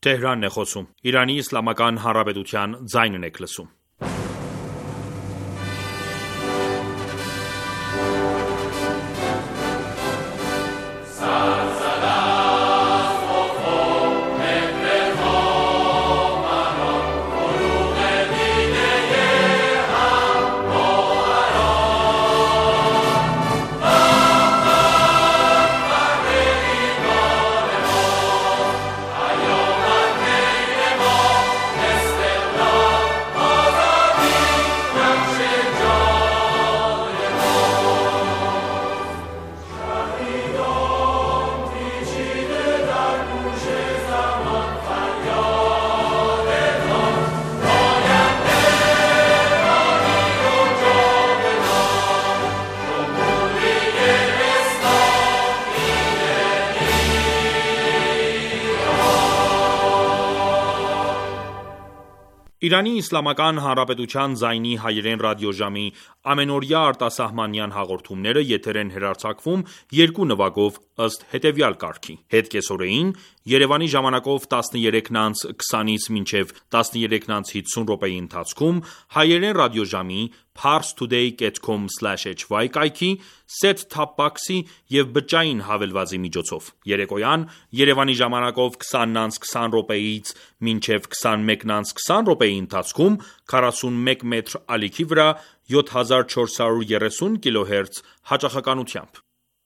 Թեհրանն է խոսում։ Իրանի Իսլամական Հանրապետության ձայնն եք լսում։ Իրանի Իսլամական Հանրապետության ձայնի հայերեն ռադիոժամի ամենօրյա արտասահմանյան հաղորդումները եթեր են հեռարձակվում երկու նվագով ըստ հետևյալ կարգի. Հետ կեսօրեին Երևանի ժամանակով 13:20-ից մինչև 13:50 րոպեի ընթացքում հայերեն ռադիոժամի parstoday.com/hy կայքի, set-top box-ի և բջջային հավելվածի միջոցով։ Երեկոյան Երևանի ժամանակով 20:20 րոպեից մինչև 21:20 րոպեի ընթացքում 41 մետր ալիքի վրա 7430 կՀz հաճախականությամբ։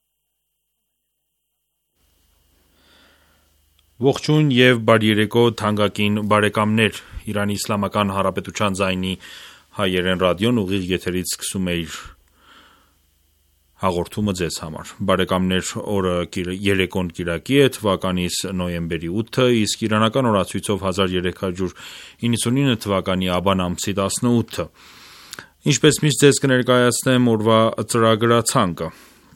Ողջույն և բարի երեկո թանկագին բարեկամներ, Իրանի Իսլամական Հանրապետության ձայնի հայերեն ռադիոն ուղիղ եթերից սկսում է իր հաղորդումը ձեզ համար։ Բարեկամներ, օրը երեկոն կիրակի է, թվականիս նոյեմբերի 8-ը, իսկ իրանական օրացույցով 1399 թվականի աբան ամսի 18-ը։ Ինչպես միշտ ձեզ կներկայացնեմ օրվա ծրագրացանկը։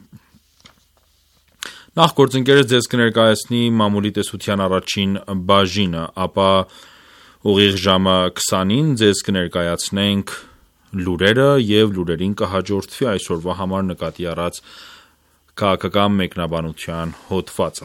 Նախ գործընկերս ձեզ կներկայացնի մամուլի տեսության առաջին բաժինը, ապա ուղիղ ժամը 20-ին ձեզ կներկայացնենք լուրերը և լուրերին կհաջորդվի այսօրվա համար նկատի առած քաղաքական մեկնաբանության հոդվածը։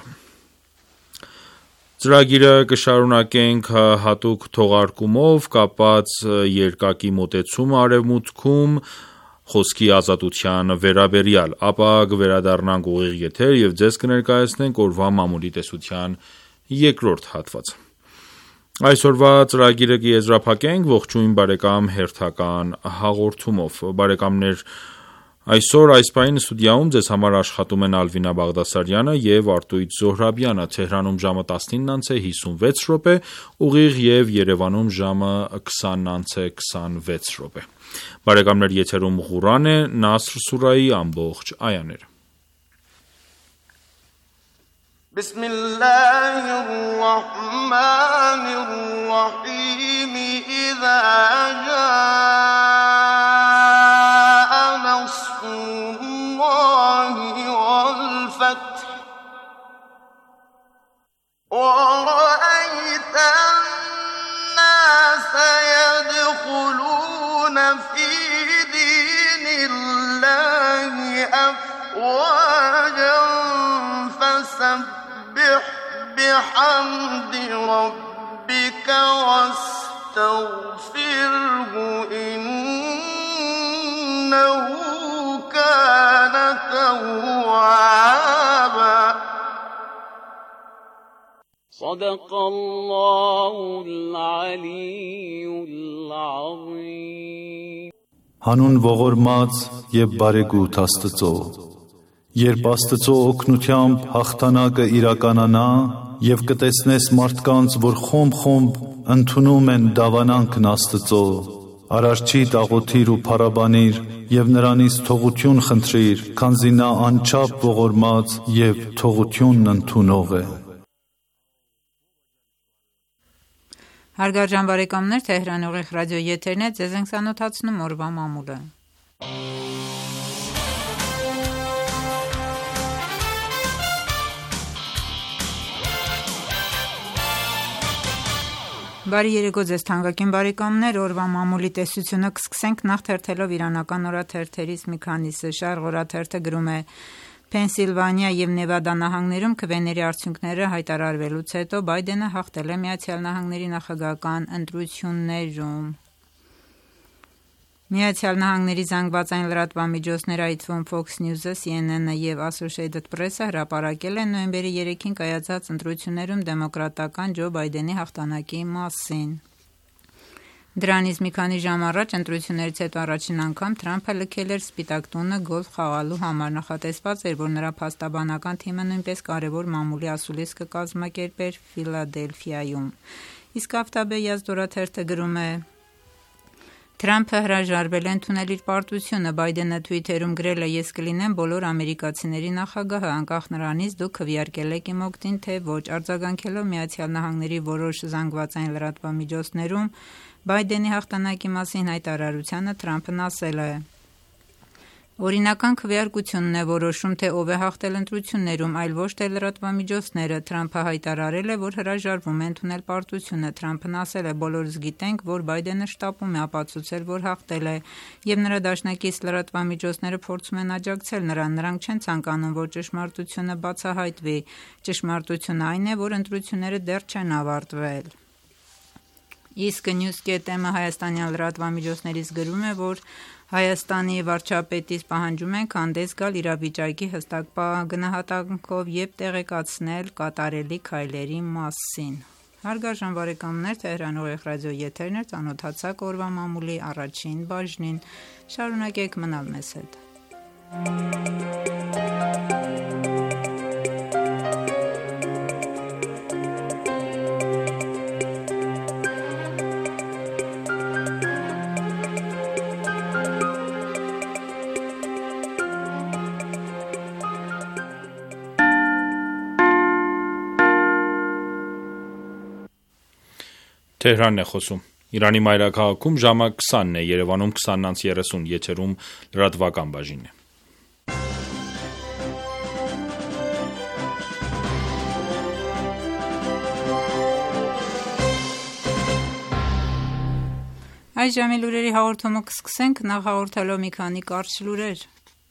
Ծրագիրը կշարունակենք հատուկ թողարկումով կապված երկակի մոտեցումը արևմուտքում խոսքի ազատության վերաբերյալ, ապա կվերադառնանք ուղիղ եթեր և ձեզ կներկայացնենք օրվա մամուլի տեսության երկրորդ հատվածը։ Այսօրվա ծրագիրը կեզրափակենք ողջույն բարեկամ հերթական հաղորդումով։ Բարեկամներ, այսօր այս պահին ստուդիայում ձեզ համար աշխատում են Ալվինա Բաղդասարյանը և Արտույտ Զոհրաբյանը, Թեհրանում ժամը 19:56 րոպե, ուղիղ և Երևանում ժամը 20:26 րոպե։ Բարեկամներ, եթերում Ղուրան է, Նասր սուրայի ամբողջ այաները։ بسم الله الرحمن الرحيم إذا جاء نصر الله والفتح ورأيت الناس يدخلون في دين الله أفواجا فسبح بحمد ربك واستغفره إنه كان توابا صدق الله العلي العظيم Հանուն ողորմած և բարեգութ Աստծո, երբ Աստծո օգնությամբ հաղթանակը իրականանա և կտեսնես մարդկանց, որ խումբ-խումբ ընդունում են դավանանքն Աստծո, Արարչիդ աղոթիր ու փառաբանիր և նրանից թողություն խնդրիր, քանզի նա անչափ ողորմած և թողությունն ընդունող է։ Հարգարժան բարեկամներ, Թեհրան ուղիղ ռադիո եթերն է, ձեզ ենք ծանոթացնում օրվա մամուլը։ Բարի երեկո ձեզ թանկագին բարեկամներ, օրվա մամուլի տեսությունը կսկսենք նախ թերթելով իրանական օրաթերթերից մի քանիսը։ Շարղ օրաթերթը գրում է. Փենսիլվանիա և Նևադա նահանգներում քվեների արդյունքները հայտարարվելուց հետո Բայդենը հաղթել է Միացյալ Նահանգների նախագահական ընտրություններում։ Միացյալ Նահանգների զանգվածային լրատվամիջոցները, այդ թվում Fox News-ը, CNN-ը և Associated Press-ը հրապարակել են նոյեմբերի 3-ին կայացած ընտրություններում դեմոկրատական Ջո Բայդենի հաղթանակի մասին։ Դրանից մի քանի ժամ առաջ ընտրություններից հետո առաջին անգամ Թրամփը լքել էր Սպիտակ տունը գոլֆ խաղալու համար, նախատեսված էր, որ նրա փաստաբանական թիմը նույնպես կարևոր մամուլի ասուլիս կկազմակերպեր Ֆիլադելֆիայում։ Իսկ Ավտաբե Յազդորաթերթը գրում է. Թրամփը հրաժարվել է ընդունել իր պարտությունը, Բայդենը Twitter-ում գրել է. «Ես կլինեմ բոլոր ամերիկացիների նախագահը, անկախ նրանից դուք քվեարկել եք իմ օգտին, թե ոչ»։ Արձագանքելով Միացյալ Նահանգների որոշ զանգվածային լրատվամիջոցներում Բայդենի հաղթանակի մասին հայտարարությանը Թրամփն ասել է. «Օրինական քվեարկությունն է որոշում, թե ով է հաղթել ընտրություններում, այլ ոչ թե լրատվամիջոցները»։ Թրամփը հայտարարել է, որ հրաժարվում է ընդունել պարտությունը։ Թրամփն ասել է. «Բոլորս գիտենք, որ Բայդենը շտապում է ապացուցել, որ հաղթել է, և նրա դաշնակից լրատվամիջոցները փորձում են աջակցել նրան։ Նրանք չեն ցանկանում, որ ճշմարտությունը բացահայտվի։ Ճշմարտությունն այն է, որ ընտրությունները դեռ չեն ավարտվել»։ Իսկ News.am-ը հայաստանյան լրատվամիջոցներից գրում է, որ Հայաստանի վարչապետից պահանջում ենք հանդես գալ իրավիճակի հստակ գնահատանքով և տեղեկացնել կատարելի քայլերի մասին։ Հարգարժան բարեկամներ, Թեհրան ուղիղ ռադիո եթերն է, ծանոթացաք օրվա մամուլի առաջին բաժնին։ Շարունակեք մնալ մեզ հետ։ Թեհրանն է խոսում։ Իրանի մայրաքաղաքում ժամը 20-ն է, Երևանում 20:30, եթերում լրատվական բաժինն է։ Այս ժամի լուրերի հաղորդումը կսկսենք նախ հաղորդելով մի քանի կարճ լուրեր։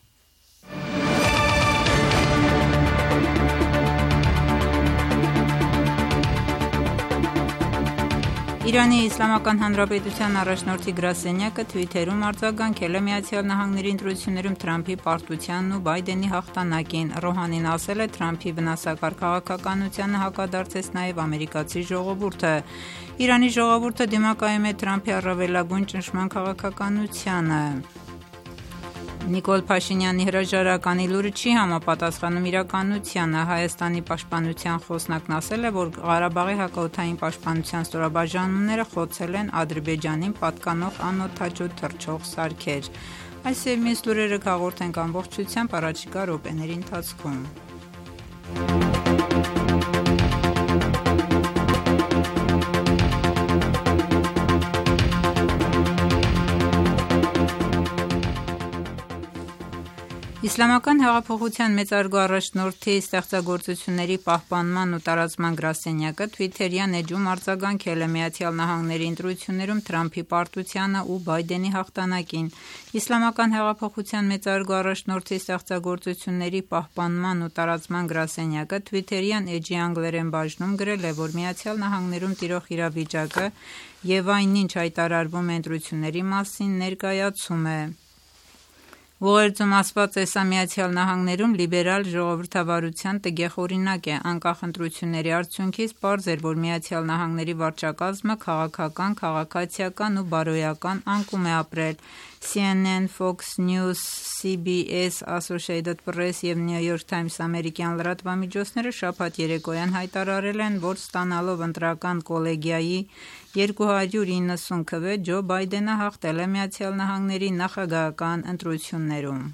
Իրանի Իսլամական Հանրապետության առաջնորդի գրասենյակը Twitter-ում արձագանքել է Միացյալ Նահանգների ընտրություններում Թրամփի պարտությանն ու Բայդենի հաղթանակին։ Ռոհանին ասել է. «Թրամփի վնասակար քաղաքականությանը հակադարձեց նաև ամերիկացի ժողովուրդը։ Իրանի ժողովուրդը դիմակայում է Թրամփի առավելագույն ճնշման քաղաքականությանը»։ Նիկոլ Փաշինյանի հրաժարականի լուրը չի համապատասխանում իրականությանը։ Հայաստանի պաշտպանության խոսնակն ասել է, որ Ղարաբաղի հակաօդային պաշտպանության ստորաբաժանումները խոցել են Ադրբեջանին պատկանող անօդաչու թռչող սարքեր։ Այս և մյուս լուրերը կհաղորդենք ամբողջությամբ առաջիկա րոպեների ընթացքում։ Իսլամական հեղափոխության մեծարգո առաջնորդի ստեղծագործությունների պահպանման ու տարածման գրասենյակը Twitter-յան էջում արձագանքել է Միացյալ Նահանգների ընտրություններում Թրամփի պարտությանը ու Բայդենի հաղթանակին։ Իսլամական հեղափոխության մեծարգո առաջնորդի ստեղծագործությունների պահպանման ու տարածման գրասենյակը Twitter-յան էջի անգլերեն բաժնում գրել է, որ Միացյալ Նահանգներում տիրող իրավիճակը և այն, ինչ հայտարարվում է ընտրությունների մասին, ներկայացում է։ Ուղերձում ասված է. «Սա Միացյալ Նահանգներում լիբերալ ժողովրդավարության տգեղ օրինակ է։ Անկախ ընտրությունների արդյունքից պարզ էր, որ Միացյալ Նահանգների վարչակազմը քաղաքական, քաղաքացիական ու բարոյական անկում է ապրել։ CNN, Fox News, CBS, Associated Press և New York Times ամերիկյան լրատվամիջոցները շաբաթ երեկոյան հայտարարել են, որ ստանալով ընտրական կոլեգիայի 290 քվե Ջո Բայդենը հաղթել է Միացյալ Նահանգների նախագահական ընտրություններում»։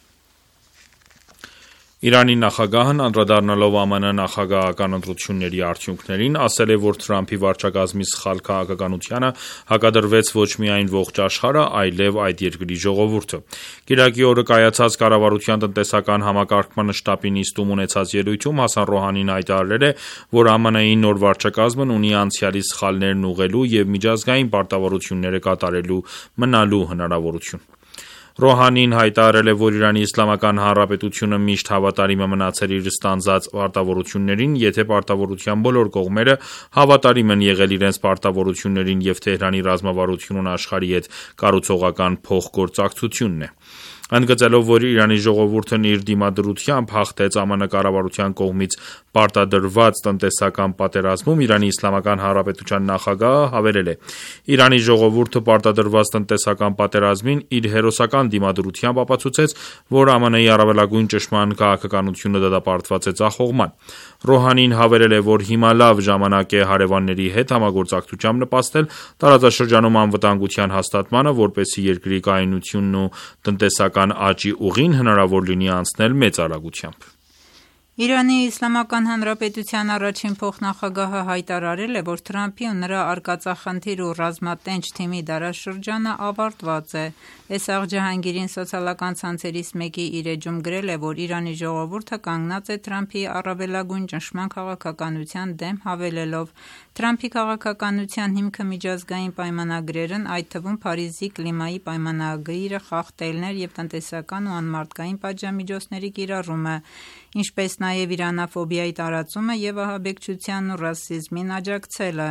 Իրանի նախագահն անդրադառնալով ԱՄՆ նախագահական ընտրությունների արդյունքներին ասել է, որ Թրամփի վարչակազմի սխալ քաղաքականությանը հակադրվեց ոչ միայն ողջ աշխարհը, այլև այդ երկրի ժողովուրդը։ Կիրակի օրը կայացած կառավարության տնտեսական համակարգման շտաբի նիստում ունեցած ելույթում Հասան Ռոհանին հայտարարել է, որ ԱՄՆ-ի նոր վարչակազմն ունի անցյալի սխալներն ուղղելու և միջազգային պարտավորությունները կատարելու մնալու հնարավորություն։ Ռոհանին հայտարարել է, որ Իրանի Իսլամական Հանրապետությունը միշտ հավատարիմ է մնացել իր ստանձած պարտավորություններին, եթե պարտավորության բոլոր կողմերը հավատարիմ են եղել իրենց պարտավորություններին և Թեհրանի ռազմավարությունն աշխարհի հետ կառուցողական փոխգործակցությունն է։ Ընդգծելով, որ Իրանի ժողովուրդն իր դիմադրությամբ հաղթեց ԱՄՆ կառավարության կողմից պարտադրված տնտեսական պատերազմում, Իրանի Իսլամական Հանրապետության նախագահը հավելել է. Իրանի ժողովուրդը պարտադրված տնտեսական պատերազմին իր հերոսական դիմադրությամբ ապացուցեց, որ ԱՄՆ-ի առավելագույն ճշմարտ քաղաքականությունը դատապարտված է ձախողման։ Ռոհանին հավելել է, որ հիմա լավ ժամանակ է հարևանների հետ համագործակցությամբ նպաստել տարածաշրջանում անվտանգության հաստատմանը, որպեսզի երկրի կայունությունն ու տնտեսական աճի ուղին հնարավոր լինի անցնել մեծ արագությամբ։ Իրանի Իսլամական Հանրապետության առաջին փոխնախագահը հայտարարել է, որ Թրամփի ու նրա արկածախնդիր ու ռազմատենչ թիմի դարաշրջանը ավարտված է։ Էսաղ Ջահանգիրին սոցիալական ցանցերից մեկի իր էջում գրել է, որ Իրանի ժողովուրդը կանգնած է Թրամփի առավելագույն ճնշման քաղաքականության դեմ, հավելելով. Թրամփի քաղաքականության հիմքը միջազգային պայմանագրերն, այդ թվում Փարիզի կլիմայի պայմանագիրը, խախտելներ և տնտեսական ու անմարդկային պատժամիջոցների կիրառումը, ինչպես նաև իրանաֆոբիայի տարածումը և ահաբեկչությանն ու ռասիզմին աջակցելը։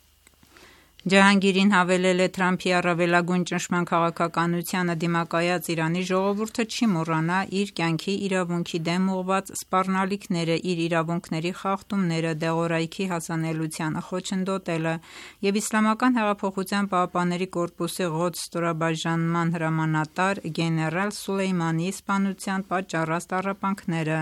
Ջահանգիրին հավելել է. Թրամփի առավելագույն ճնշման քաղաքականությանը դիմակայած Իրանի ժողովուրդը չի մոռանա իր կյանքի իրավունքի դեմ ուղղված սպառնալիքները, իր իրավունքների խախտումները, դեղորայքի հասանելիությանը խոչընդոտելը և Իսլամական հեղափոխության պահապանների կորպուսի Ղոդս ստորաբաժանման հրամանատար գեներալ Սուլեյմանիի սպանության պատճառած տառապանքները։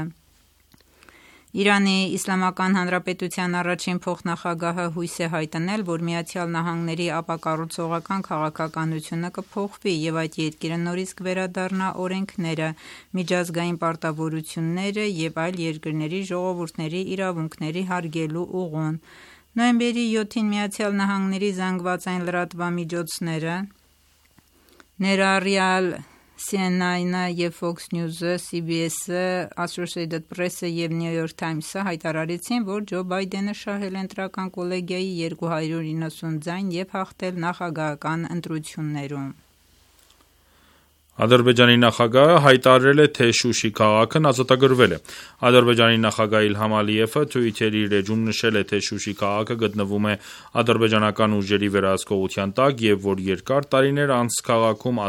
Իրանի Իսլամական Հանրապետության առաջին փոխնախագահը հույս է հայտնել, որ ԱՄՆ-ի ապակառուցողական քաղաքականությունը կփոխվի և այդ երկիրը նորից կվերադառնա օրենքները, միջազգային պարտավորությունները և այլ երկրների ժողովուրդների իրավունքների հարգելու ուղուն։ Նոյեմբերի 7-ին ԱՄՆ-ի զանգվածային լրատվամիջոցները, ներառյալ CNN-ը և Fox News-ը, CBS-ը, Associated Press-ը և New York Times-ը հայտարարեցին, որ Ջո Բայդենը շահել է ընտրական կոլեգիայի 290 ձայն և հաղթել նախագահական ընտրություններում։ Ադրբեջանի նախագահը հայտարարել է, թե Շուշի քաղաքն ազատագրվել է։ Ադրբեջանի նախագահ Իլհամ Ալիևը Twitter-ի իր էջում նշել է, թե Շուշի քաղաքը գտնվում է ադրբեջանական ուժերի վերահսկողության տակ և որ երկար տարիներ անց քաղաքում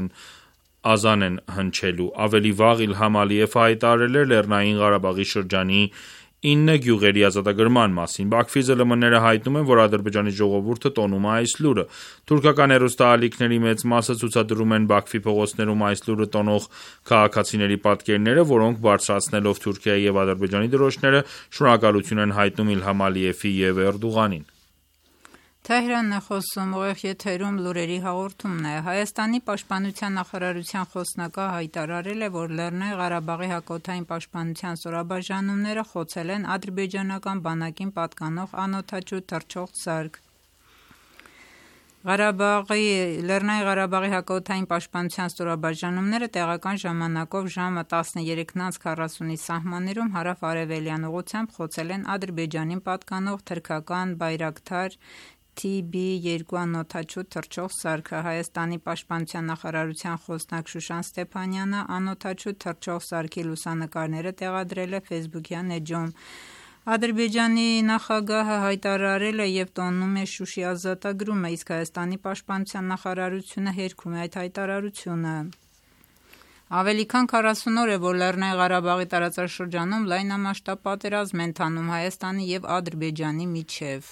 ազան են հնչելու։ Ավելի վաղ Իլհամ Ալիևը հայտարարել էր Լեռնային Ղարաբաղի շրջանի 9 գյուղերի ազատագրման մասին։ Բաքվի ԶԼՄ-ները հայտնում են, որ Ադրբեջանի ժողովուրդը տոնում է այս լուրը։ Թուրքական հեռուստաալիքների մեծ մասը ցուցադրում են Բաքվի փողոցներում այս լուրը տոնող քաղաքացիների պատկերները, որոնք բարձրացնելով Թուրքիայի և Ադրբեջանի դրոշները, շնորհակալություն են հայտնում Իլհամ Ալիևի և Էրդողանին։ Թեհրանն է խոսում, ուղիղ եթերում լուրերի հաղորդումն է։ Հայաստանի պաշտպանության նախարարության խոսնակը հայտարարել է, որ Լեռնային Ղարաբաղի հակօդային պաշտպանության ստորաբաժանումները խոցել են ադրբեջանական բանակին պատկանող անօդաչու թռչող սարք։ Լեռնային Ղարաբաղի հակաօդային պաշտպանության ստորաբաժանումները տեղական ժամանակով ժամը 13:40-ի սահմաններում հարավ-արևելյան ուղղությամբ խոցել են Ադրբեջանին պատկանող թրքական Բայրակթար TB2 անօդաչու թռչող սարքը։ Հայաստանի պաշտպանության նախարարության խոսնակ Շուշան Ստեփանյանը անօդաչու թռչող սարքի լուսանկարները տեղադրել է Facebook-յան էջում։ Ադրբեջանի նախագահը հայտարարել է և տոնում է Շուշի ազատագրումը, իսկ Հայաստանի պաշտպանության նախարարությունը հերքում է այդ հայտարարությունը։ Ավելի քան 40 օր է, որ Լեռնային Ղարաբաղի տարածաշրջանում լայնամասշտաբ պատերազմ է ընթանում Հայաստանի և Ադրբեջանի միջև։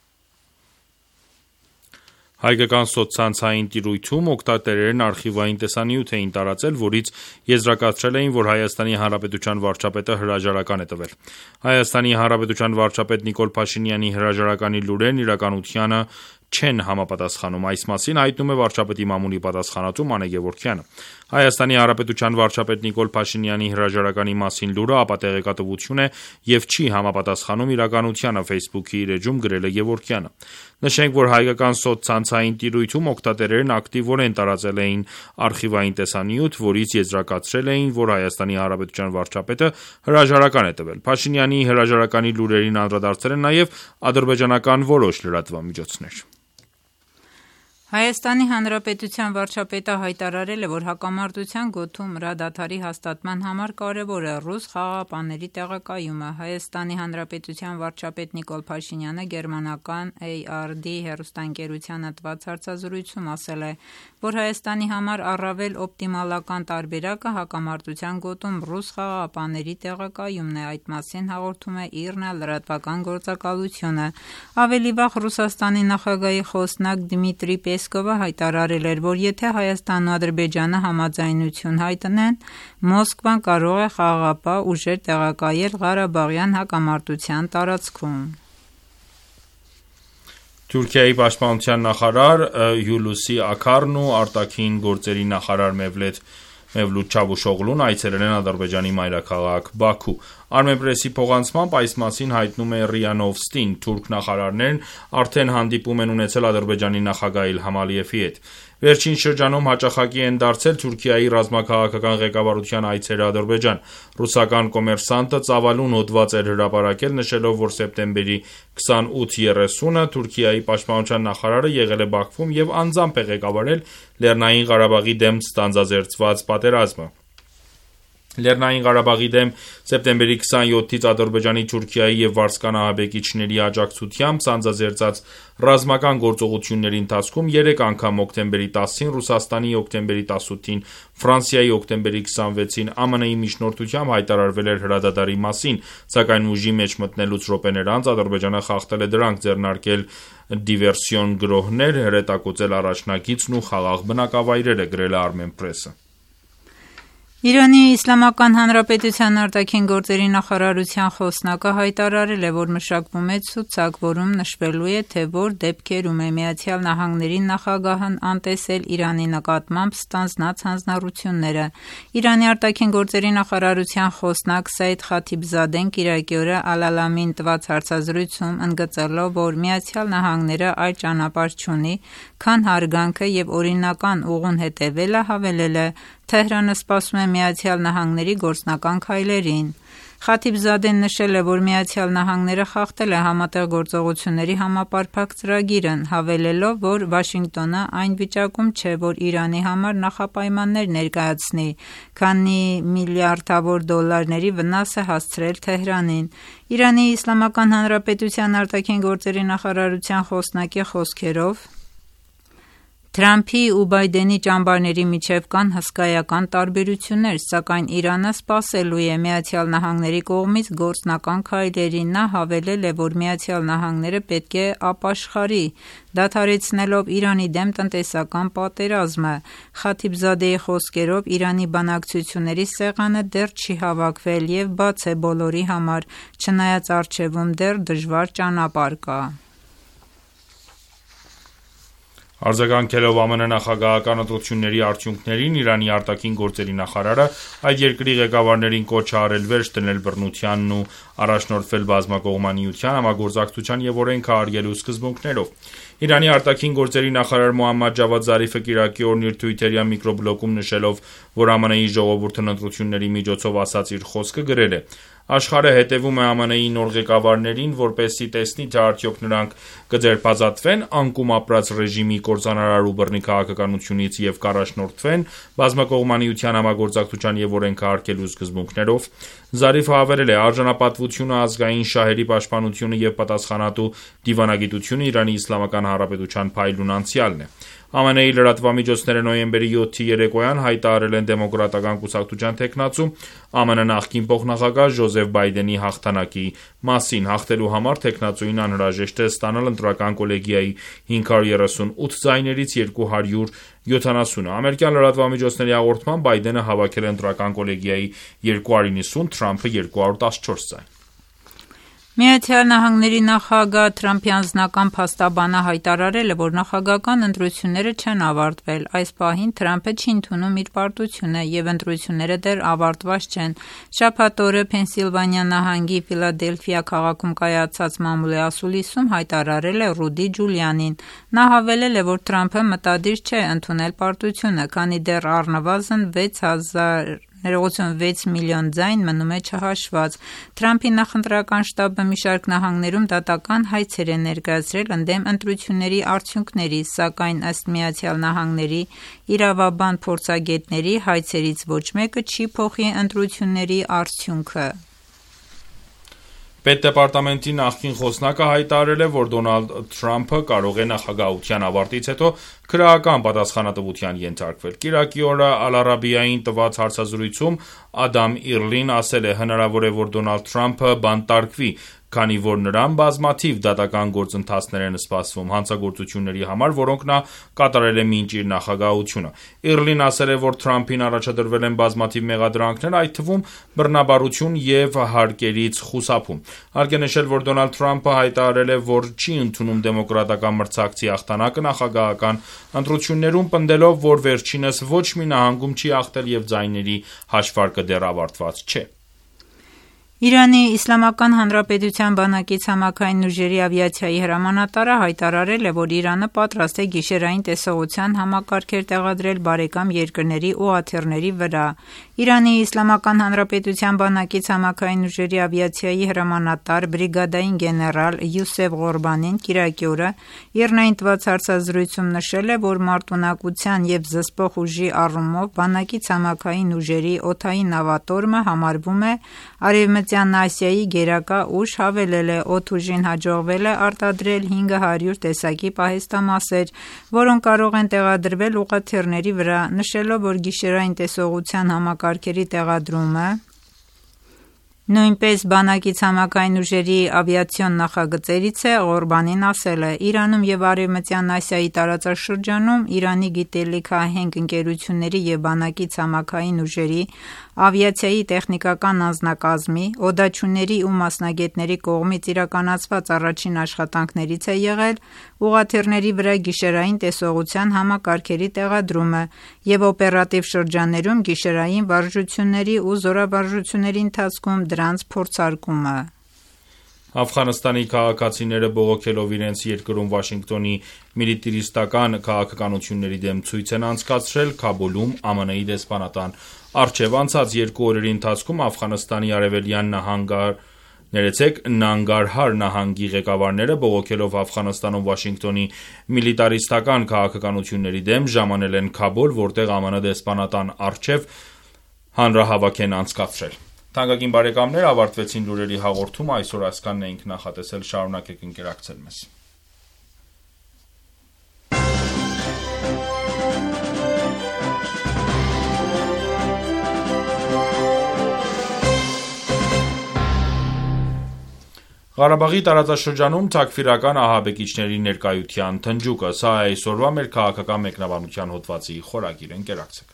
Հայկական սոցցանցային տիրույթում օգտատերերն արխիվային տեսանյութ էին տարածել, որից եզրակացրել էին, որ Հայաստանի Հանրապետության վարչապետը հրաժարական է տվել։ Հայաստանի Հանրապետության վարչապետ Նիկոլ Փաշինյանի հրաժարականի լուրերն իրականությանը չեն համապատասխանում։ Այս մասին հայտնում է վարչապետի մամուլի պատասխանատու Մանե Գևորգյանը։ Հայաստանի Հանրապետության վարչապետ Նիկոլ Փաշինյանի հրաժարականի մասին լուրը ապատեղեկատվություն է և չի համապատասխանում իրականությանը, Facebook-ի իր էջում գրել է Գևորգյանը։ Նշենք, որ հայկական սոցցանցային տիրույթում օգտատերերն ակտիվորեն տարածել էին արխիվային տեսանյութ, որից եզրակացրել էին, որ Հայաստանի Հանրապետության վարչապետը հրաժարական է տվել։ Փաշինյանի հրաժարականի լուրերին անդրադարձել են նաև ադրբեջանական որոշ լրատվամիջոցներ։ Հայաստանի Հանրապետության վարչապետը հայտարարել է, որ հակամարտության գոտում հրադադարի հաստատման համար կարևոր է ռուս խաղաղապահների տեղակայումը։ Հայաստանի Հանրապետության վարչապետ Նիկոլ Փաշինյանը գերմանական ARD հեռուստաընկերությանը տված հարցազրույցում ասել է, որ Հայաստանի համար առավել օպտիմալական տարբերակը հակամարտության գոտում ռուս խաղաղապահների տեղակայումն է։ Այդ մասին հաղորդում է IRNA լրատվական գործակալությունը։ Ավելի վաղ Ռուսաստանի նախագահի խոսնակ Դմիտրի Պեսկովը հայտարարել էր, որ եթե Հայաստանն ու Ադրբեջանը համաձայնություն հայտնեն, Մոսկվան կարող է խաղաղապահ ուժեր տեղակայել Ղարաբաղյան հակամարտության տարածքում։ Թուրքիայի պաշտպանության նախարար Հուլուսի Աքարն ու արտաքին գործերի նախարար Մևլութ Չավուշօղլուն այցելել են Ադրբեջանի մայրաքաղաք Բաքու։ Armenpress-ի փոխանցմամբ այս մասին հայտնում է ՌԻԱ Նովստին։ Թուրք նախարարներն արդեն հանդիպում են ունեցել Ադրբեջանի նախագահ Իլհամ Ալիևի հետ։ Վերջին շրջանում հաճախակի են դարձել Թուրքիայի ռազմաքաղաքական ղեկավարության այցերը Ադրբեջան։ Ռուսական կոմերսանտը ծավալուն հոդված էր հրապարակել, նշելով, որ սեպտեմբերի 28-30-ը Թուրքիայի պաշտպանության նախարարը եղել է Բաքվում և անձամբ է ղեկավարել Լեռնային Ղարաբաղի դեմ ստանձնազերծված պատերազմը։ Լեռնային Ղարաբաղի դեմ սեպտեմբերի 27-ից Ադրբեջանի, Թուրքիայի և Վարսկան ահաբեկիչների աջակցությամբ սանձազերծած ռազմական գործողությունների ընթացքում 3 անգամ հոկտեմբերի 10-ին Ռուսաստանի, հոկտեմբերի 18-ին Ֆրանսիայի, հոկտեմբերի 26-ին ԱՄՆ-ի միջնորդությամբ հայտարարվել էր հրադադարի մասին, սակայն ուժի մեջ մտնելուց րոպեներ անց Ադրբեջանը խախտել է դրանք, ձեռնարկել դիվերսիոն գրոհներ, հրետակոծել առաջնագիծն ու խաղաղ բնակավայրերը, գրել է Armenpress-ը։ Իրանի Իսլամական Հանրապետության արտաքին գործերի նախարարության խոսնակը հայտարարել է, որ մշակվում է ցուցակ, որում նշվելու է, թե որ դեպքերում է ԱՄՆ-ի նախագահն անտեսել Իրանի նկատմամբ ստանձնած հանձնառությունները։ Իրանի արտաքին գործերի նախարարության խոսնակ Սայեդ Խաթիբզադեն կիրակի օրը Ալ-Ալամին տված հարցազրույցում ընդգծելով, որ ԱՄՆ-ն այլ ճանապարհ չունի, քան հարգանքը և օրինական ուղուն հետևելը, հավելել է. Թեհրանը սպասում է ԱՄՆ-ի գործնական քայլերին։ Խաթիբզադեն նշել է, որ ԱՄՆ-ը խախտել է համատեղ գործողությունների համապարփակ ծրագիրն, հավելելով, որ Վաշինգտոնը այն վիճակում չէ, որ Իրանի համար նախապայմաններ ներկայացնի, քանի միլիարդավոր դոլարների վնաս է հասցրել Թեհրանին։ Իրանի Իսլամական Հանրապետության արտաքին գործերի նախարարության խոսնակի խոսքերով, Թրամփի ու Բայդենի ճամբարների միջև կան հսկայական տարբերություններ, սակայն Իրանը սպասելու է ԱՄՆ-ի կողմից գործնական քայլերի։ Նա հավելել է, որ ԱՄՆ-ը պետք է ապաշխարի, դադարեցնելով Իրանի դեմ տնտեսական պատերազմը։ Խաթիբզադեի խոսքերով, Իրանի բանակցությունների սեղանը դեռ չի հավաքվել և բաց է բոլորի համար, չնայած առջևում դեռ դժվար ճանապարհ կա։ Արձագանքելով ԱՄՆ նախագահական ընտրությունների արդյունքներին, Իրանի արտաքին գործերի նախարարը այդ երկրի ղեկավարներին կոչ է արել վերջ դնել բռնությանն ու առաջնորդվել բազմակողմանիության, համագործակցության և օրենքը հարգելու սկզբունքներով։ Իրանի արտաքին գործերի նախարար Մոհամմադ Ջավադ Զարիֆը կիրակի օրն իր թվիթերյան միկրոբլոգում նշելով, որ ԱՄՆ-ի ժողովուրդն ընտրությունների միջոցով ասած իր խոսքը գրել է. Աշխարհը հետևում է ԱՄՆ-ի նոր ղեկավարներին, որպեսզի տեսնի, թե արդյոք նրանք կձերբազատվեն անկում ապրած ռեժիմի կործանարար ու բռնի քաղաքականությունից և կառաջնորդվեն բազմակողմանիության, համագործակցության և օրենքը հարգելու սկզբունքներով։ Զարիֆը հավելել է. արժանապատվությունը, ազգային շահերի պաշտպանությունը և պատասխանատու դիվանագիտությունը Իրանի Իսլամական Հանրապետության փայլուն անցյալն է։ ԱՄՆ-ի լրատվամիջոցները նոյեմբերի 7-ի երեկոյան հայտարարել են դեմոկրատական կուսակցության թեկնածու ԱՄՆ նախկին փոխնախագահ Ջոզեֆ Բայդենի հաղթանակի մասին։ Հաղթելու համար թեկնածուին անհրաժեշտ է ստանալ ընտրական կոլեգիայի 538 ձայներից 270-ը։ Ամերիկյան լրատվամիջոցների հաղորդմամբ Բայդենը հավաքել է ընտրական կոլեգիայի 290, Թրամփը 214 ձայն։ ԱՄՆ նախագահ Թրամփի անձնական փաստաբանը հայտարարել է, որ նախագահական ընտրությունները չեն ավարտվել։ Այս պահին Թրամփը չի ընդունում իր պարտությունը և ընտրությունները դեռ ավարտված չեն։ Շաբաթ օրը Փենսիլվանիա նահանգի Ֆիլադելֆիա քաղաքում կայացած մամուլի ասուլիսում հայտարարել է Ռուդի Ջուլիանին։ Նա հավելել է, որ Թրամփը մտադիր չէ ընդունել պարտությունը, քանի դեռ առնվազն 6000 ներողություն 6 միլիոն ձայն մնում է չհաշված։ Թրամփի նախընտրական շտաբը մի շարք նահանգներում դատական հայցեր է ներկայացրել ընդդեմ ընտրությունների արդյունքների, սակայն ըստ Միացյալ Նահանգների իրավաբան փորձագետների հայցերից ոչ մեկը չի փոխի ընտրությունների արդյունքը։ Պետդեպարտամենտի նախկին խոսնակը հայտարարել է, որ Դոնալդ Թրամփը կարող է նախագահության ավարտից հետո քրեական պատասխանատվության ենթարկվել։ Կիրակի օրը Ալ-Արաբիային տված հարցազրույցում Ադամ Իռլին ասել է. հնարավոր է, որ Դոնալդ Թրամփը բանտարկվի, քանի որ նրան բազմաթիվ դատական գործընթացներ են սպասվում հանցագործությունների համար, որոնք նա կատարել է մինչ իր նախագահությունը։ Իռլին ասել է, որ Թրամփին առաջադրվել են բազմաթիվ մեղադրանքներ, այդ թվում բռնաբարություն և հարկերից խուսափում։ Հարկ է նշել, որ Դոնալդ Թրամփը հայտարարել է, որ չի ընդունում դեմոկրատական մրցակցի հաղթանակը նախագահական ընտրություններում, պնդելով, որ վերջինս ոչ մի նահանգում չի հաղթել և ձայների հաշվարկը դեռ ավարտված չէ։ Իրանի Իսլամական Հանրապետության բանակի ցամաքային ուժերի ավիացիայի հրամանատարը հայտարարել է, որ Իրանը պատրաստ է գիշերային տեսողության համակարգեր տեղադրել բարեկամ երկրների ուղղաթիռների վրա։ Իրանի Իսլամական Հանրապետության բանակի ցամաքային ուժերի ավիացիայի հրամանատար բրիգադային գեներալ Յուսեֆ Ղորբանին կիրակի օրը Իրնային տված հարցազրույցում նշել է, որ մարտունակության և զսպող ուժի առումով բանակի ցամաքային ուժերի օդային նավատորմը համարվում է Արևմտյան Ասիայի գերակա ուժ, հավելել է, օդուժին հաջողվել է արտադրել 500 տեսակի պահեստամասեր, որոնք կարող են տեղադրվել ուղղաթիռների վրա, նշելով, որ գիշերային տեսողության համակարգերի տեղադրումը նույնպես բանակի ցամաքային ուժերի ավիացիոն նախագծերից է։ Ղորբանին ասել է. Իրանում և Արևմտյան Ասիայի տարածաշրջանում Իրանի գիտելիքահենք ընկերությունների և բանակի ցամաքային ուժերի ավիացիայի տեխնիկական անձնակազմի, օդաչուների ու մասնագետների կողմից իրականացված առաջին աշխատանքներից է եղել ուղղաթիռների վրա գիշերային տեսողության համակարգերի տեղադրումը և օպերատիվ շրջաններում գիշերային վարժությունների ու զորավարժությունների ընթացքում դրանց փորձարկումը։ Աֆղանստանի քաղաքացիները բողոքելով իրենց երկրում Վաշինգտոնի միլիտարիստական քաղաքականությունների դեմ ցույց են անցկացրել Քաբուլում ԱՄՆ-ի դեսպանատան առջև։ Անցած 2 օրերի ընթացքում Աֆղանստանի արևելյան Նանգարհար նահանգի ղեկավարները բողոքելով Աֆղանստանում Վաշինգտոնի միլիտարիստական քաղաքականությունների դեմ ժամանել են Քաբուլ, որտեղ ԱՄՆ դեսպանատան առջև հանրահավաք են անցկացրել։ Թանկագին բարեկամներ, ավարտվեցին լուրերի հաղորդումը, այսօր այսքանն էինք նախատեսել, շարունակեք ընկերակցել մեզ։ Ղարաբաղի տարածաշրջանում թաքֆիրական ահաբեկիչների ներկայության թնջուկը, սա է այսօրվա մեր քաղաքական մեկնաբանության հոդվածի խորագիրը, ընկերակցեք։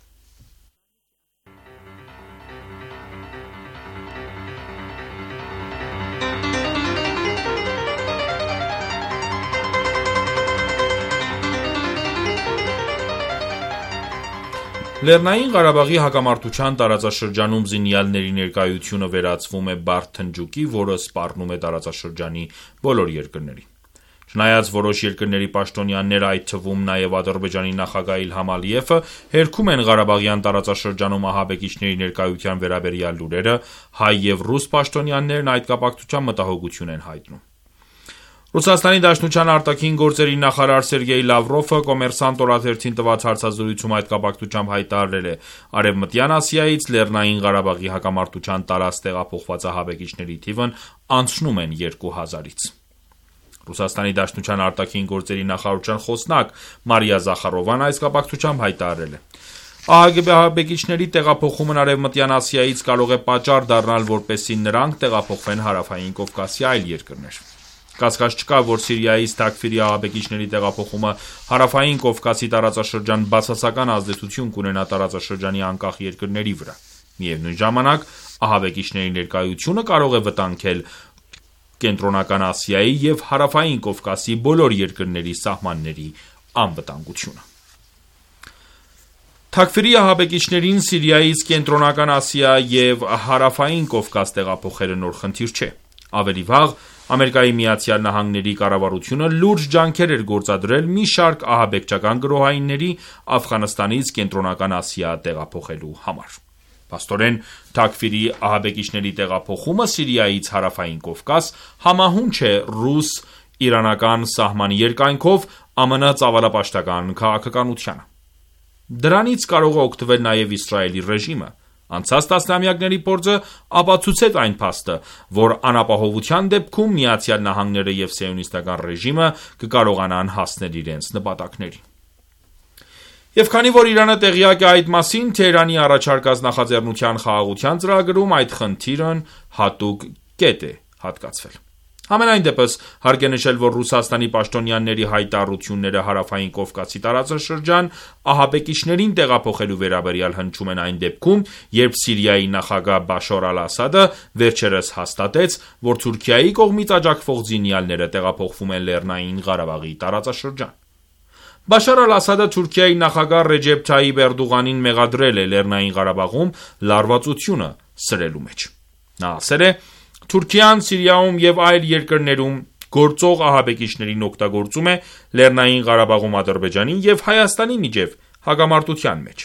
Լեռնային Ղարաբաղի հակամարտության տարածաշրջանում զինյալների ներկայությունը վերածվում է բարդ թնջուկի, որը սպառնում է տարածաշրջանի բոլոր երկրներին։ Չնայած որոշ երկրների պաշտոնյաները, այդ թվում նաև Ադրբեջանի նախագահ Իլհամ Ալիևը, հերքում են Ղարաբաղյան տարածաշրջանում ահաբեկիչների ներկայության վերաբերյալ լուրերը, հայ և ռուս պաշտոնյաներն այդ կապակցությամբ մտահոգություն են հայտնում։ Ռուսաստանի Դաշնության արտաքին գործերի նախարար Սերգեյ Լավրովը Կոմերսանտ օրաթերթին տված հարցազրույցում այդ կապակցությամբ հայտարարել է. Արևմտյան Ասիայից Լեռնային Ղարաբաղի հակամարտության տարած տեղափոխված ահաբեկիչների թիվն անցնում են 2000-ից։ Ռուսաստանի Դաշնության արտաքին գործերի նախարարության խոսնակ Մարիա Զախարովան այս կապակցությամբ հայտարարել է. ահաբեկիչների տեղափոխումն Արևմտյան Ասիայից կարող է պատճառ դառնալ, որպեսզի նրանք տեղափոխվեն Հարավային Կովկասի այլ երկրներ։ Կասկած չկա, որ Սիրիայից Թաքֆիրի ահաբեկիչների տեղափոխումը Հարավային Կովկասի տարածաշրջան բացասական ազդեցություն կունենա տարածաշրջանի անկախ երկրների վրա։ Միևնույն ժամանակ, ահաբեկիչների ներկայությունը կարող է վտանգել Կենտրոնական Ասիայի և Հարավային Կովկասի բոլոր երկրների սահմանների անվտանգությունը։ Թաքֆիրի ահաբեկիչներին Սիրիայից Կենտրոնական Ասիա և Հարավային Կովկաս տեղափոխելը նոր խնդիր չէ։ Ավելի վաղ Ամերիկայի Միացյալ Նահանգների կառավարությունը լուրջ ջանքեր էր գործադրել մի շարք ահաբեկչական գրոհայինների Աֆղանստանից Կենտրոնական Ասիա տեղափոխելու համար։ Փաստորեն, Թաքֆիրի ահաբեկիչների տեղափոխումը Սիրիայից հարավային Կովկաս համահունչ է ռուս-իրանական սահմանի երկայնքով ԱՄՆ ծավալապաշտական քաղաքականությանը։ Դրանից կարող է օգտվել նաև Իսրայելի ռեժիմը։ Անցած տասնամյակների փորձը ապացուցեց այն փաստը, որ անապահովության դեպքում ԱՄՆ-ը և սիոնիստական ռեժիմը կկարողանան հասնել իրենց նպատակներին։ Եվ քանի որ Իրանը տեղյակ է այդ մասին, Թեհրանի առաջարկած նախաձեռնության խաղաղության ծրագրում այդ խնդիրն հատուկ կետ է հատկացվել։ Համենայն դեպս, հարկ է նշել, որ Ռուսաստանի պաշտոնյաների հայտարարությունները հարավային Կովկասի տարածաշրջան ահաբեկիչներին տեղափոխելու վերաբերյալ հնչում են այն դեպքում, երբ Սիրիայի նախագահ Բաշար Ալ-Ասադը վերջերս հաստատեց, որ Թուրքիայի կողմից աջակցվող զինյալները տեղափոխվում են Լեռնային Ղարաբաղի տարածաշրջան։ Բաշար Ալ-Ասադը Թուրքիայի նախագահ Ռեջեփ Թայիփ Էրդողանին մեղադրել է Լեռնային Ղարաբաղում լարվածությունը սրելու մեջ։ Նա ասել է. Թուրքիան Սիրիայում և այլ երկրներում գործող ահաբեկիչներին օգտագործում է Լեռնային Ղարաբաղում Ադրբեջանի և Հայաստանի միջև հակամարտության մեջ։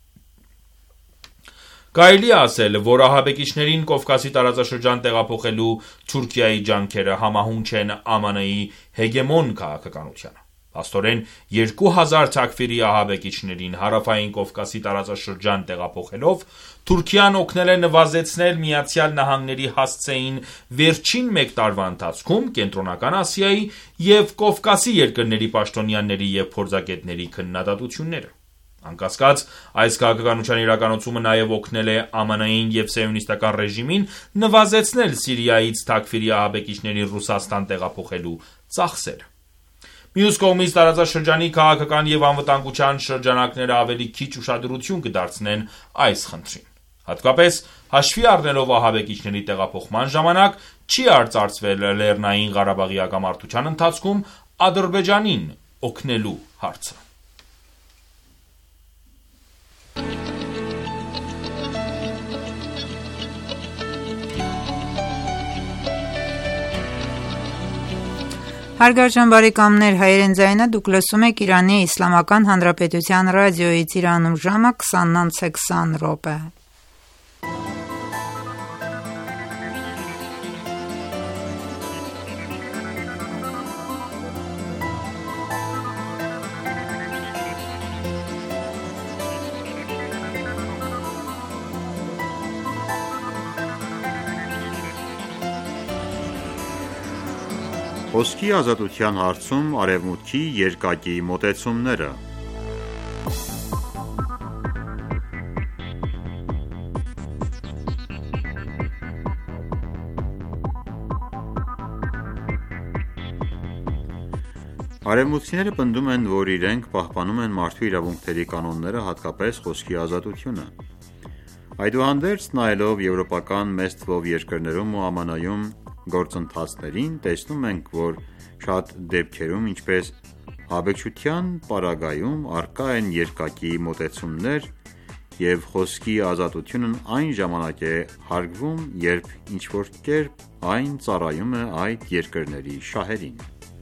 Կարելի է ասել, որ ահաբեկիչներին Կովկասի տարածաշրջան տեղափոխելու Թուրքիայի ջանքերը համահունչ են ԱՄՆ-ի հեգեմոն քաղաքականությանը։ Փաստորեն, 2000 Թաքֆիրի ահաբեկիչներին հարավային Կովկասի տարածաշրջան տեղափոխելով, Թուրքիան օգնել է նվազեցնել ԱՄՆ-ի հասցեին վերջին մեկ տարվա ընթացքում Կենտրոնական Ասիայի և Կովկասի երկրների պաշտոնյաների և փորձագետների քննադատությունները։ Անկասկած, այս քաղաքականության իրականացումը նաև օգնել է ԱՄՆ-ին և սիոնիստական ռեժիմին նվազեցնել Սիրիայից Թաքֆիրի ահաբեկիչներին Ռուսաստան տեղափոխելու ծախսերը։ Մյուս կողմից, տարածաշրջանի քաղաքական և անվտանգության շրջանակները ավելի քիչ ուշադրություն կդարձնեն այս խնդրին։ Հատկապես, հաշվի առնելով ահաբեկիչների տեղափոխման ժամանակ չի արծարծվել Լեռնային Ղարաբաղի հակամարտության ընթացքում Ադրբեջանին օգնելու հարցը։ Հարգարժան բարեկամներ, հայերեն ձայնը դուք լսում եք Իրանի Իսլամական Հանրապետության ռադիոյից, Իրանում ժամը 20:20 Խոսքի ազատության հարցում Արևմուտքի երկակի մոտեցումները։ Արևմուտքցիները պնդում են, որ իրենք պահպանում են մարդու իրավունքների կանոնները, հատկապես խոսքի ազատությունը։ Այդուհանդերձ, նայելով եվրոպական մեծ թվով երկրներում ու ԱՄՆ-ում գործընթացներին, տեսնում ենք, որ շատ դեպքերում, ինչպես ահաբեկչության պարագայում, առկա են երկակի մոտեցումներ և խոսքի ազատությունն այն ժամանակ է հարգվում, երբ ինչ-որ կերպ այն ծառայում է այդ երկրների շահերին։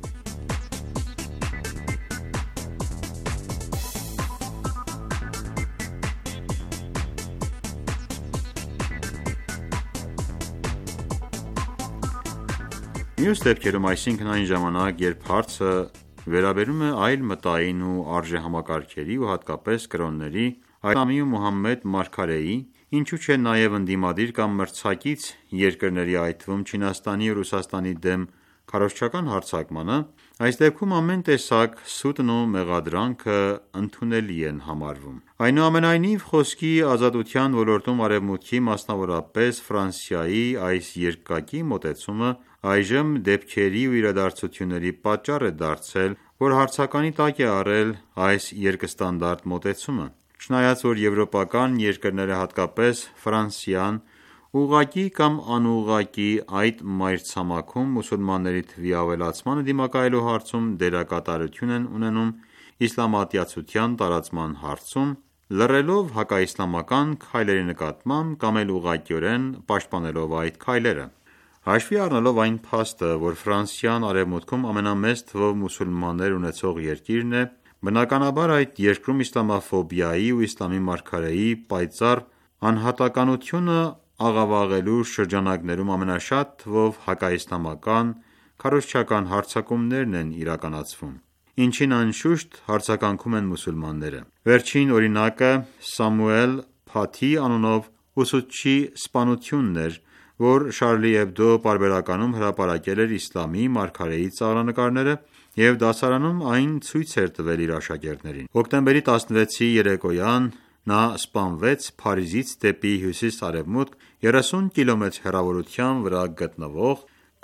Մյուս դեպքերում, այսինքն այն ժամանակ, երբ հարցը վերաբերում է այլ մտային ու արժեհամակարգերի ու հատկապես կրոնների, Իսլամի ու Մուհամմեդ մարգարեի, ինչու չէ նաև ընդդիմադիր կամ մրցակից երկրների, այդ թվում Չինաստանի ու Ռուսաստանի դեմ քարոզչական հարձակմանը, այս դեպքում ամեն տեսակ սուտն ու մեղադրանքը ընդունելի են համարվում։ Այնուամենայնիվ, խոսքի ազատության ոլորտում Արևմուտքի, մասնավորապես Ֆրանսիայի այս երկակի մոտեցումը այժմ դեպքերի ու իրադարձությունների պատճառ է դարձել, որ հարցականի տակ է առել այս երկստանդարտ մոտեցումը։ Չնայած որ եվրոպական երկրները, հատկապես Ֆրանսիան, ուղղակի կամ անուղղակի այդ մայրցամաքում մուսուլմանների թվի ավելացմանը դիմակայելու հարցում դերակատարություն են ունենում իսլամատյացության տարածման հարցում, լռելով հակաիսլամական քայլերի նկատմամբ կամ էլ ուղղակիորեն պաշտպանելով այդ քայլերը։ Հաշվի առնելով այն փաստը, որ Ֆրանսիան Արևմուտքում ամենամեծ թվով մուսուլմաններ ունեցող երկիրն է, բնականաբար այդ երկրում իսլամաֆոբիայի ու իսլամի մարգարեի պայծառ անհատականությունը աղավաղելու շրջանակներում ամենաշատ թվով հակաիսլամական քարոզչական հարձակումներն են իրականացվում, ինչին անշուշտ հարձագանքում են մուսուլմանները։ Վերջին օրինակը Սամուել Փաթի անունով ուսուցչի սպանությունն էր, որ Շարլի Էբդո պարբերականում հրապարակել էր իսլամի մարգարեի ծաղրանկարները և դասարանում այն ցույց էր տվել իր աշակերտներին։ Հոկտեմբերի 16-ի երեկոյան նա սպանվեց Փարիզից դեպի հյուսիս-արևմուտք 30 կիլոմետր հեռավորության վրա գտնվող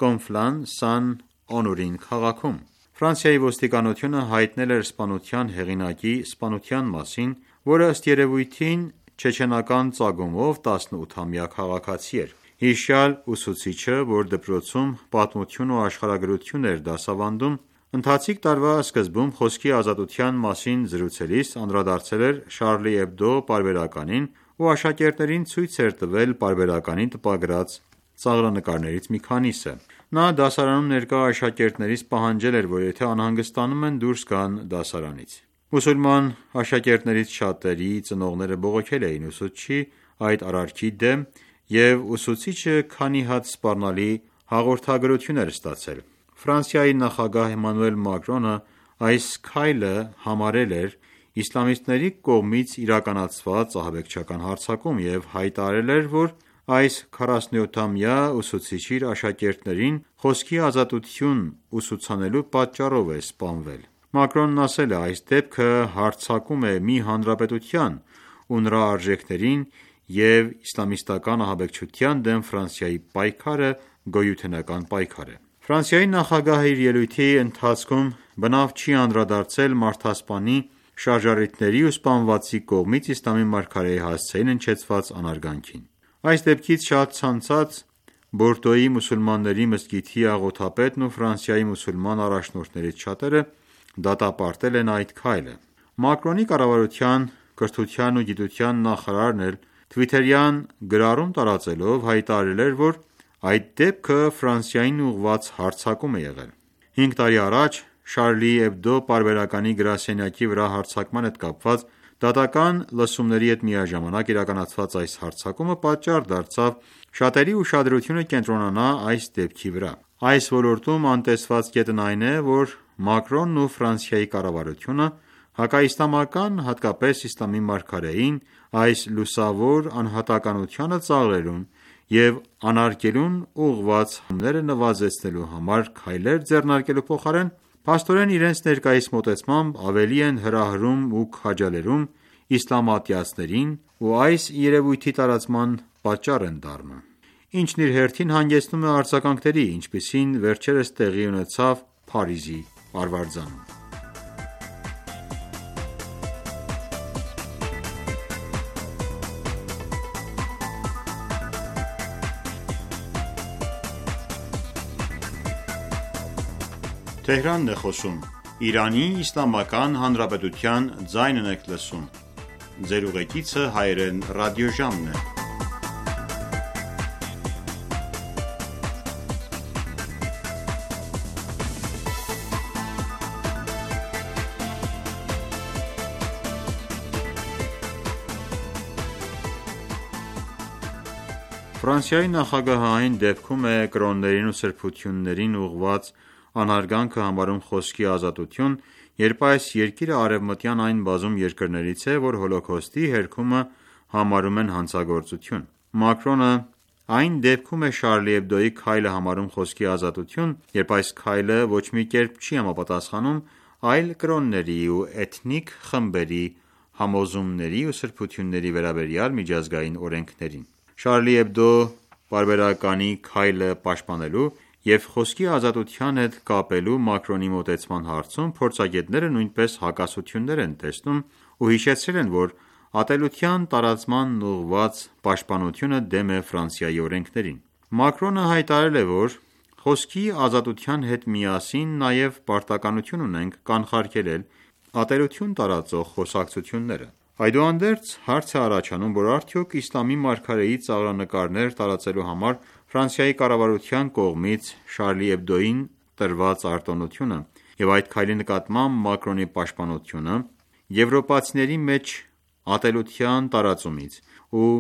Կոնֆլան-Սան-Օնորին քաղաքում։ Ֆրանսիայի ոստիկանությունը հայտնել էր սպանության հեղինակի սպանության մասին, որը ըստ երևույթին չեչենական ծագումով 18-ամյա քաղաքացի էր։ Հիշյալ ուսուցիչը, որ դպրոցում պատմություն ու աշխարհագրություն էր դասավանդում, ընթացիկ տարվա սկզբում խոսքի ազատության մասին զրուցելիս անդրադարձել էր Շարլի Էբդո պարբերականին ու աշակերտներին ցույց էր տվել պարբերականին տպագրած ծաղրանկարներից մի քանիսը։ Նա դասարանում ներկա աշակերտներից պահանջել էր, որ եթե անհանգստանում են դուրս գան դասարանից։ Մուսուլման աշակերտներից շատերի ծնողները բողոքել էին ուսուցչի այդ արարքի դեմ և ուսուցիչը քանի հատ սպառնալի հաղորդագրություն էր ստացել։ Ֆրանսիայի նախագահ Էմանուել Մակրոնը այս քայլը համարել էր իսլամիստների կողմից իրականացված ահաբեկչական հարձակում և հայտարարել էր, որ այս 47-ամյա ուսուցիչը իր աշակերտներին խոսքի ազատություն ուսուցանելու պատճառով է սպանվել։ Մակրոնն ասել է. «Այս դեպքը հարձակում է մի հանրապետության ու նրա արժեքներին և իսլամիստական ահաբեկչության դեմ Ֆրանսիայի պայքարը գոյութենական պայքար է»։ Ֆրանսիայի նախագահը իր ելույթի ընթացքում բնավ չի անդրադարձել մարդասպանի, շարժառիթների ու սպանվածի կողմից իսլամի մարգարեի հասցեին հնչեցված անարգանքին։ Այս դեպքից շատ ցանցած Բորդոյի մուսուլմանների մզկիթի աղոթապետն ու Ֆրանսիայի մուսուլման առաջնորդներից շատերը դատապարտել են այդ քայլը։ Մակրոնի կառավարության կրթության ու գիտության նախարարն էլ թվիթերյան գրառում տարածելով հայտարարել էր, որ այդ դեպքը Ֆրանսիային ուղղված հարձակում է եղել։ 5 տարի առաջ Շարլի Էբդո պարբերականի գրասենյակի վրա հարձակման հետ կապված դատական լսումների հետ միաժամանակ իրականացված այս հարձակումը պատճառ դարձավ շատերի ուշադրությունը կենտրոնանա այս դեպքի վրա։ Այս ոլորտում անտեսված կետն այն է, որ Մակրոնն ու Ֆրանսիայի կառավարությունը հակաիսլամական, հատկապես իսլամի մարգարեին այս լուսավոր անհատականությանը ծաղրելուն և անարգելուն ուղղված հրամները նվազեցնելու համար քայլեր ձեռնարկելու փոխարեն, փաստորեն իրենց ներկայիս մոտեցմամբ ավելի են հրահրում ու քաջալերում իսլամատյացներին ու այս երևույթի տարածման պատճառ են դառնում, ինչն իր հերթին հանգեցնում է արձագանքների, ինչպիսին վերջերս տեղի ունեցավ Փարիզի արվարձանում։ Ֆրանսիայի նախագահը այն դեպքում է կրոններին ու սրբություններին ուղղված անհարգանքը համարում խոսքի ազատություն, երբ այս երկիրը արևմտյան այն բազում երկրներից է, որ Հոլոքոստի հերքումը համարում են հանցագործություն։ Մակրոնը այն դեպքում է Շարլի Էբդոյի քայլը համարում խոսքի ազատություն, երբ այս քայլը ոչ մի կերպ չի համապատասխանում այլ կրոնների ու էթնիկ խմբերի համոզումների ու սրբությունների վերաբերյալ միջազգային օրենքներին։ Շարլի Էբդո պարբերականի քայլը պաշտպանելու և խոսքի ազատության հետ կապելու Մակրոնի մոտեցման հարցում փորձագետները նույնպես հակասություններ են տեսնում ու հիշեցրել են, որ ատելության տարածմանն ուղղված պաշտպանությունը դեմ է Ֆրանսիայի օրենքներին։ Մակրոնը հայտարարել է, որ խոսքի ազատության հետ միասին նաև պարտականություն ունենք կանխարգելել ատելություն տարածող խոսակցությունները։ Այդուհանդերձ հարց է առաջանում, որ արդյոք իսլամի մարգարեի ծաղրանկարներ տարածելու համար Ֆրանսիայի կառավարության կողմից Շարլի Էբդոյին տրված արտոնությունը և այդ քայլի նկատմամբ Մակրոնի պաշտպանությունը եվրոպացիների մեջ ատելության տարածումից ու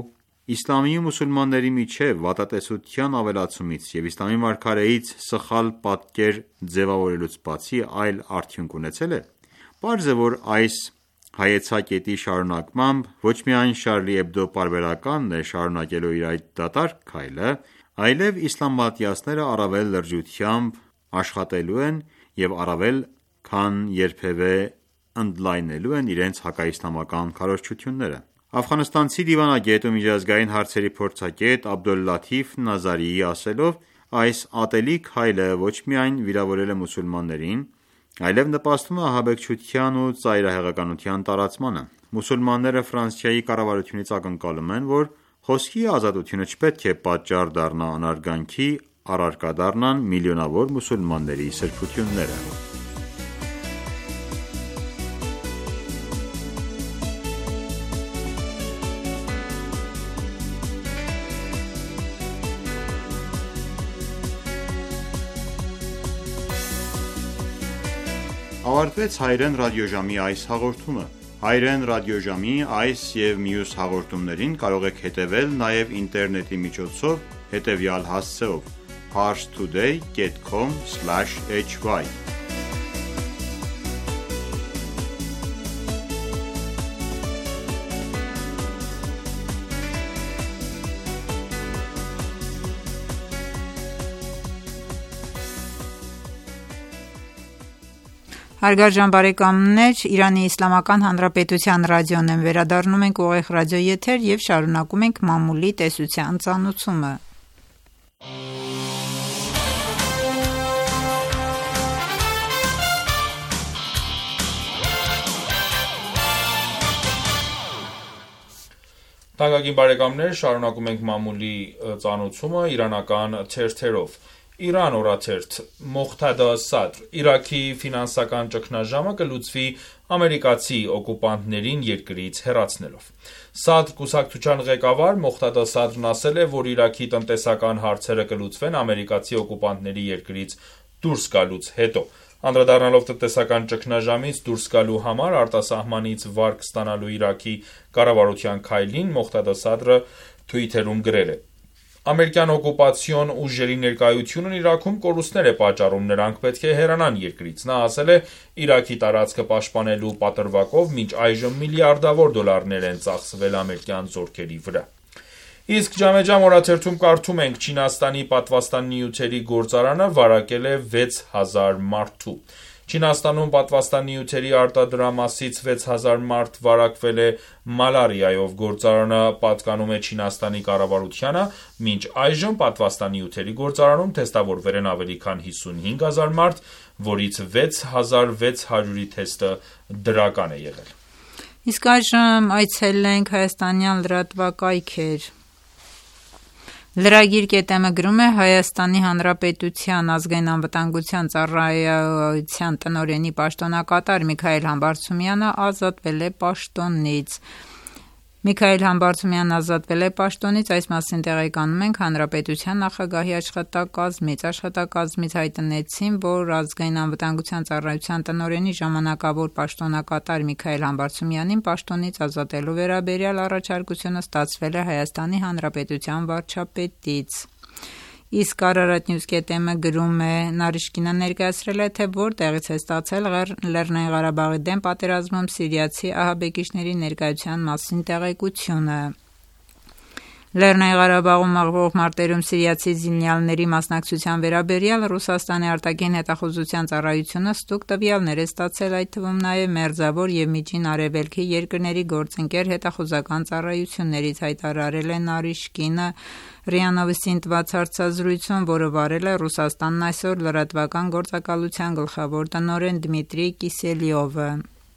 իսլամի ու մուսուլմանների միջև վատատեսության ավելացումից և իսլամի մարգարեից սխալ պատկեր ձևավորելուց բացի այլ արդյունք ունեցել է։ Պարզ է, որ այս հայեցակետի շարունակմամբ ոչ միայն Շարլի Էբդո պարբերականն է շարունակելու իր այդ դատարկ քայլը, այլև իսլամատյացները առավել լրջությամբ աշխատելու են և առավել քան երբևէ ընդլայնելու են իրենց հակաիսլամական քարոզչությունները։ Աֆղանստանցի դիվանագետ ու միջազգային հարցերի փորձագետ Աբդոլլաթիֆ Նազարիի ասելով, այս ատելի քայլը ոչ միայն վիրավորել է մուսուլմաններին, այլև նպաստում է ահաբեկչության ու ծայրահեղականության տարածմանը։ Մուսուլմանները Ֆրանսիայի կառավարությունից ակնկալում են, որ խոսքի ազատությունը չպետք է պատճառ դառնա անարգանքի, առարկա դառնան միլիոնավոր մուսուլմանների սրբությունները։ Ավարտվեց Հայրեն ռադիոժամի այս հաղորդումը։ Հայրեն ռադիոժամի այս և մյուս հաղորդումներին կարող եք հետևել նաև ինտերնետի միջոցով հետևյալ հասցեով՝ parstoday.com/hy Հարգարժան բարեկամներ, Իրանի Իսլամական Հանրապետության ռադիոն են վերադառնում ենք ուղիղ ռադիոեթեր և շարունակում ենք մամուլի տեսության ծանուցումը։ Թանկագին բարեկամներ, շարունակում ենք մամուլի ծանուցումը իրանական թերթերով։ Իրան օրաթերթ Մողթադա Սադրը Իրաքի ֆինանսական ճգնաժամը կլուծվի ամերիկացի օկուպանտներին երկրից հեռացնելով։ Սադրը կուսակցության ղեկավար Մողթադա Սադրն ասել է, որ Իրաքի տնտեսական հարցերը կլուծվեն ամերիկացի օկուպանտների երկրից դուրս գալուց հետո։ Անդրադառնալով տնտեսական ճգնաժամից դուրս գալու համար արտասահմանից վարկ ստանալու Իրաքի կառավարության քայլին Մողթադա Սադրը թվիթերում գրել է. Ամերիկյան օկուպացիոն ուժերի ներկայությունն Իրաքում կորուստներ է պատճառում, նրանք պետք է հեռանան երկրից։ Նա ասել է, Իրաքի տարածքը պաշտպանելու պատրվակով մինչ այժմ միլիարդավոր դոլարներ են ծախսվել ամերիկյան զորքերի վրա։ Իսկ Ջամեջամ օրաթերթում կարդում ենք. Չինաստանի պատվաստանյութերի գործարանը վարակել է 6000 մարդու։ Չինաստանում պատվաստանյութերի արտադրամասից 6000 մարդ վարակվել է մալարիայով։ Գործարանը պատկանում է Չինաստանի կառավարությանը, մինչ այժմ պատվաստանյութերի գործարանում թեստավորվել են ավելի քան 55000 մարդ, որից 6600-ի թեստը դրական է եղել։ Իսկ այժմ այցելենք հայաստանյան լրատվակայքեր։ Լրագիր.am-ը գրում է Հայաստանի Հանրապետության ազգային անվտանգության ծառայության տնօրենի պաշտոնակատար Միքայել Համբարձումյանը ազատվել է պաշտոնից։ Միքայել Համբարձումյանն ազատվել է պաշտոնից, այս մասին տեղեկանում ենք Հանրապետության նախագահի աշխատակազմից։ Աշխատակազմից հայտնեցին, որ ազգային անվտանգության ծառայության տնօրենի ժամանակավոր պաշտոնակատար Միքայել Համբարձումյանին պաշտոնից ազատելու վերաբերյալ առաջարկությունը ստացվել է Հայաստանի Հանրապետության վարչապետից։ Իսկ Արարատ News.am-ը գրում է. Նարիշկինը ներկայացրել է, թե որտեղից է ստացել Լեռնային Ղարաբաղի դեմ պատերազմում սիրիացի ահաբեկիչների ներկայության մասին տեղեկությունը։ Լեռնային Ղարաբաղում մաղվող մարտերում սիրիացի զինյալների մասնակցության վերաբերյալ Ռուսաստանի արտաքին հետախուզության ծառայությունը ստուգ տվյալներ է ստացել, այդ թվում նաև Մերձավոր և Միջին Արևելքի երկրների գործընկեր հետախուզական ծառայություններից, հայտարարել է Նարիշկինը ՌԻԱ Նովոստին տված հարցազրույցում, որը վարել է Ռուսաստանն այսօր լրատվական գործակալության գլխավոր տնօրեն Դմիտրի Կիսելյովը։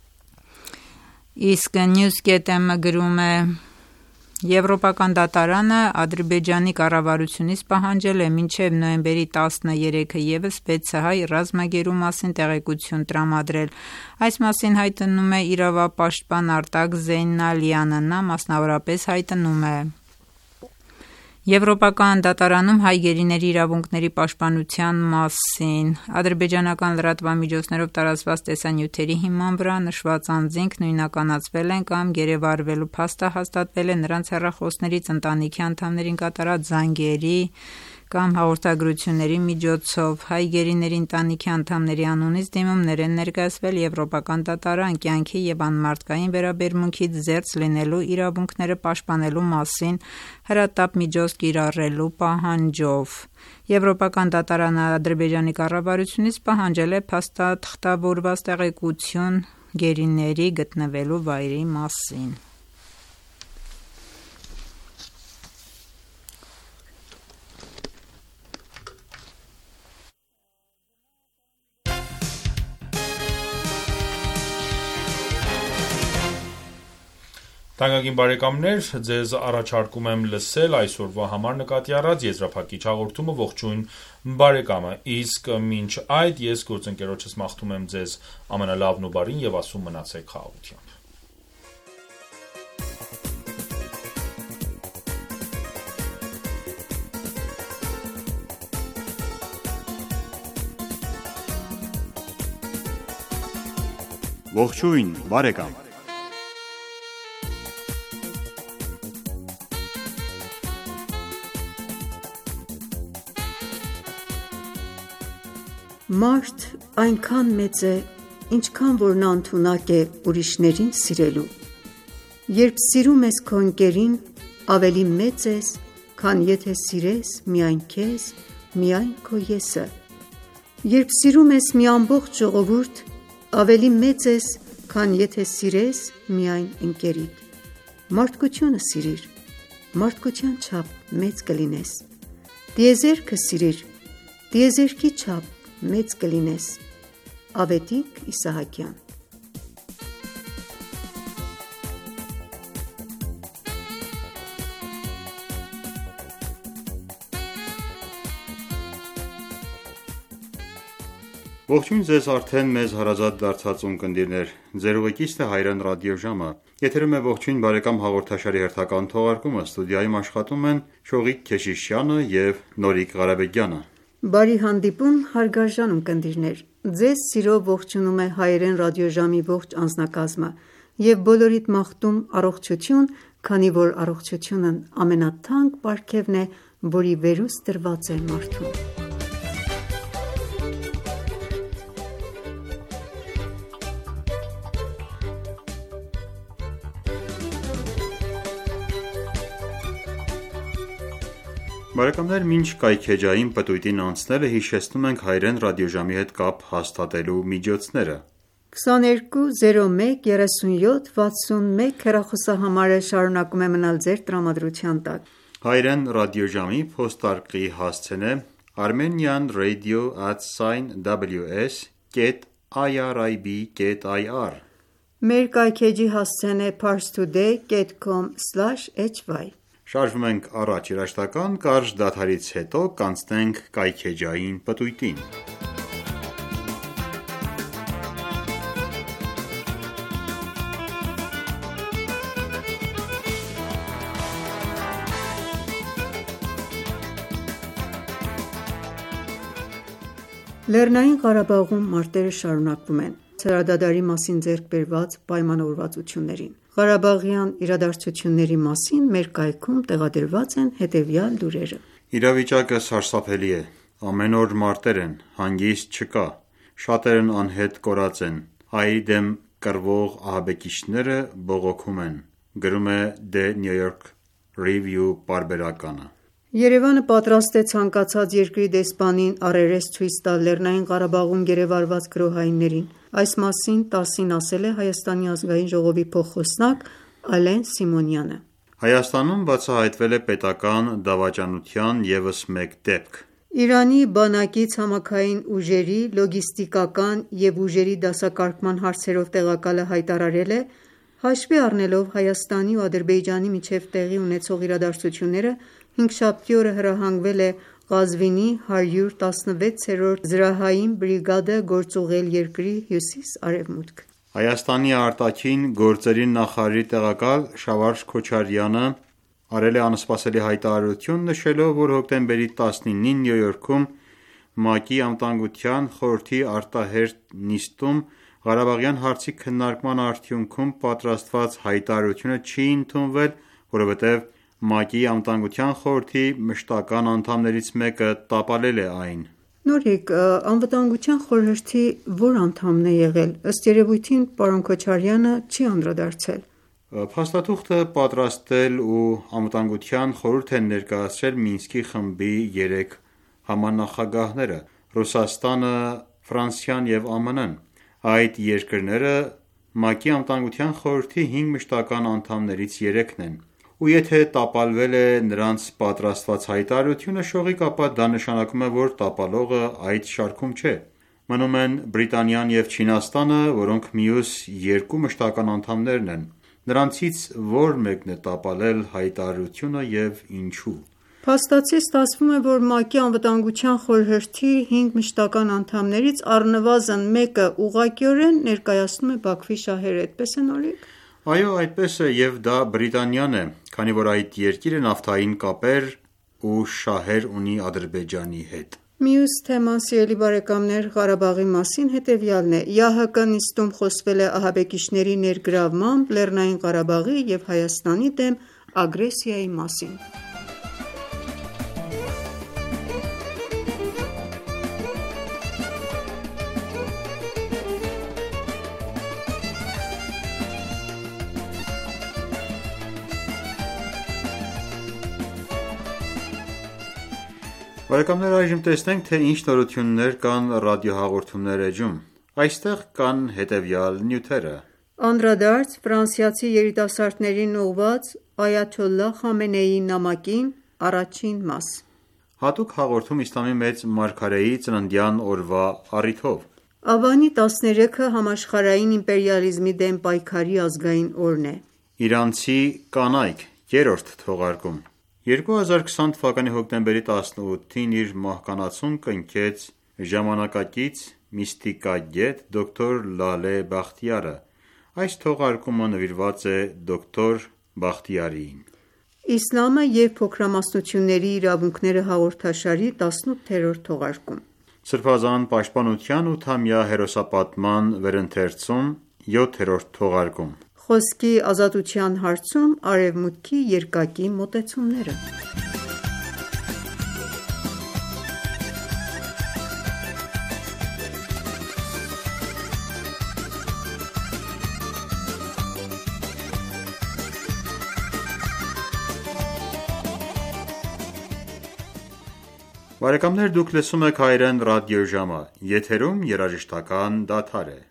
Իսկ News.am-ը գրում է. Եվրոպական դատարանը Ադրբեջանի կառավարությունից պահանջել է մինչև նոյեմբերի 13-ը ևս 6 հայ ռազմագերու մասին տեղեկություն տրամադրել։ Այս մասին հայտնում է իրավապաշտպան Արտակ Զեյնալյանը, նա մասնավորապես հայտնում է. Եվրոպական դատարանում հայ գերիների իրավունքների պաշտպանության մասին ադրբեջանական լրատվամիջոցներով տարածված տեսանյութերի հիման վրա նշված անձինք նույնականացվել են կամ գերեվարվելու փաստ հաստատվել է նրանց հեռախոսներից ընտանիքի անդամներին կատարած զանգերի կամ հաղորդագրությունների միջոցով։ Հայ գերիների ընտանիքի անդամների անունից դիմումներ են ներկայացվել Եվրոպական դատարան կյանքի և անմարդկային վերաբերմունքից զերծ լինելու իրավունքները պաշտպանելու մասին հրատապ միջոց կիրառելու պահանջով։ Եվրոպական դատարանը Ադրբեջանի կառավարությունից պահանջել է փաստաթղթավորված տեղեկություն գերիների գտնվելու վայրի մասին։ Թանկագին բարեկամներ, ձեզ առաջարկում եմ լսել այսօրվա համար նկատի առած եզրափակիչ հաղորդումը ողջույն բարեկամը, իսկ մինչ այդ ես գործընկերոջս մաղթում եմ ձեզ ամենալավն ու բարին և ասում մնացեք խաղաղությամբ։ Ողջույն բարեկամ։ Մարդ այնքան մեծ է, ինչքան որ նա ընդունակ է ուրիշներին սիրելու։ Երբ սիրում ես քո ընկերին, ավելի մեծ ես, քան եթե սիրես միայն քեզ, միայն քո եսը։ Երբ սիրում ես մի ամբողջ ժողովուրդ, ավելի մեծ ես, քան եթե սիրես միայն ընկերիդ։ Մարդկությունը սիրիր, մարդկության չափ մեծ կլինես։ Տիեզերքը սիրիր, տիեզերքի չափ մեծ կլինես։ Ավետիք Իսահակյան։ Ողջույն ձեզ արդեն մեզ հարազատ դարձած ունկնդիրներ, ձեր ուղեկիցն է Հայրեն ռադիոժամը, եթերում է ողջույն բարեկամ հաղորդաշարի հերթական թողարկումը, ստուդիայում աշխատում են Շողիկ Քեշիշյանը և Նորիկ Ղարաբեգյանը։ Բարի հանդիպում հարգարժան ունկնդիրներ, ձեզ սիրով ողջունում է Հայրեն ռադիոժամի ողջ անձնակազմը և բոլորիդ մաղթում առողջություն, քանի որ առողջությունն ամենաթանկ պարգևն է, որի վերուս տրված է մարդուն։ Բարեկամներ, մինչ կայքեջային պտույտին անցնելը հիշեցնում ենք Հայրեն ռադիոժամի հետ կապ հաստատելու միջոցները։ 2201 37 61 հեռախոսահամարը շարունակում է մնալ ձեր տրամադրության տակ։ Հայրեն ռադիոժամի փոստարկղի հասցեն է Armenian radio@ws.irib.ir։ Մեր կայքեջի հասցեն է parstoday.com/hy։ Շարժվում ենք առաջ երաժշտական կարճ դադարից հետո կանցնենք կայքեջային պտույտին։ Լեռնային Ղարաբաղում մարտերը շարունակվում են հրադադարի մասին ձեռք բերված պայմանավորվածություններին։ Ղարաբաղյան իրադարձությունների մասին մեր կայքում տեղադրված են հետևյալ լուրերը։ Իրավիճակը սարսափելի է, ամեն օր մարտեր են, հանգիստ չկա, շատերն անհետ կորած են, հայերի դեմ կռվող ահաբեկիչները բողոքում են, գրում է The New York Review պարբերականը։ Երևանը պատրաստ է ցանկացած երկրի դեսպանին առերես ցույց տալ Լեռնային Ղարաբաղում գերեվարված գրոհայիններին։ Այս մասին ՏԱՍՍ-ին ասել է Հայաստանի ազգային ժողովի փոխխոսնակ Ալեն Սիմոնյանը։ Հայաստանում բացահայտվել է պետական դավաճանության ևս մեկ դեպք։ Իրանի բանակի ցամաքային ուժերի լոգիստիկական և ուժերի դասակարգման հարցերով տեղակալը հայտարարել է. հաշվի առնելով Հայաստանի ու Ադրբեջանի միջև տեղի ունեցող իրադարձությունները, հինգշաբթի օրը հրահանգվել է Ղազվինի 116-րդ զրահային բրիգադը գործուղել երկրի հյուսիս-արևմուտք։ Հայաստանի արտաքին գործերի նախարարի տեղակալ Շավարշ Քոչարյանը արել է անսպասելի հայտարարություն, նշելով, որ հոկտեմբերի 19-ին Նյու Յորքում ՄԱԿ-ի Անվտանգության խորհրդի արտահերթ նիստում Ղարաբաղյան հարցի քննարկման արդյունքում պատրաստված հայտարարությունը չի ընդունվել, որովհետև ՄԱԿ-ի Անվտանգության խորհրդի մշտական անդամներից մեկը տապալել է այն։ Նորիկ, Անվտանգության խորհրդի ո՞ր անդամն է եղել։ Ըստ երևույթին, պարոն Քոչարյանը չի անդրադարձել։ Փաստաթուղթը պատրաստել ու Անվտանգության խորհուրդ են ներկայացրել Մինսկի խմբի 3 համանախագահները՝ Ռուսաստանը, Ֆրանսիան և ԱՄՆ-ն։ Այդ երկրները ՄԱԿ-ի Անվտանգության խորհրդի 5 մշտական անդամներից 3-ն են, ու եթե տապալվել է նրանց պատրաստված հայտարարությունը, շողի կապա դա նշանակում է, որ տապալողը այդ շարքում չէ։ Մնում են Բրիտանիան և Չինաստանը, որոնք մյուս 2 մշտական անդամներն են։ Նրանցից ո՞ր մեկն է տապալել հայտարարությունը և ինչու։ Փաստացի ստացվում է, որ ՄԱԿ-ի Անվտանգության խորհրդի 5 մշտական անդամներից առնվազն մեկը ուղղակիորեն ներկայացնում է Բաքվի շահերը, այդպես է Նորիկ։ Այո, այդպես է, և դա Բրիտանիան է, քանի որ այդ երկիրը նավթային կապեր ու շահեր ունի Ադրբեջանի հետ։ Մյուս թեման, սիրելի բարեկամներ, Ղարաբաղի մասին հետևյալն է. ԵԱՀԿ նիստում խոսվել է ահաբեկիչների ներգրավմամբ Լեռնային Ղարաբաղի և Հայաստանի դեմ ագրեսիայի մասին։ Բարեկամներ, այժմ տեսնենք, թե ինչ նորություններ կան ռադիոհաղորդումներ էջում։ Այստեղ կան հետևյալ նյութերը. Անդրադարձ ֆրանսիացի երիտասարդներին ուղղված Այաթոլլահ Խամենեիի նամակին, առաջին մաս։ Հատուկ հաղորդում իսլամի մեծ մարգարեի ծննդյան օրվա առիթով։ Ավանի 13-ը համաշխարհային իմպերիալիզմի դեմ պայքարի ազգային օրն է։ Իրանցի կանայք, 3-րդ թողարկում։ 2020 թվականի հոկտեմբերի 18-ին իր մահկանացուն կնքեց ժամանակակից միստիկագետ դոկտոր Լալե Բախտիարը։ Այս թողարկումը նվիրված է դոկտոր Բախտիարիին։ Իսլամը և փոքրամասնությունների իրավունքները հաղորդաշարի 18-րդ թողարկում։ Սրբազան պաշտպանության 8-ամյա հերոսապատման վերընթերցում 7-րդ թողարկում։ Խոսքի ազատության հարցում Արևմուտքի երկակի մոտեցումները։ Բարեկամներ, դուք լսում եք Հայերեն ռադիոժամը, եթերում երաժշտական դադար է։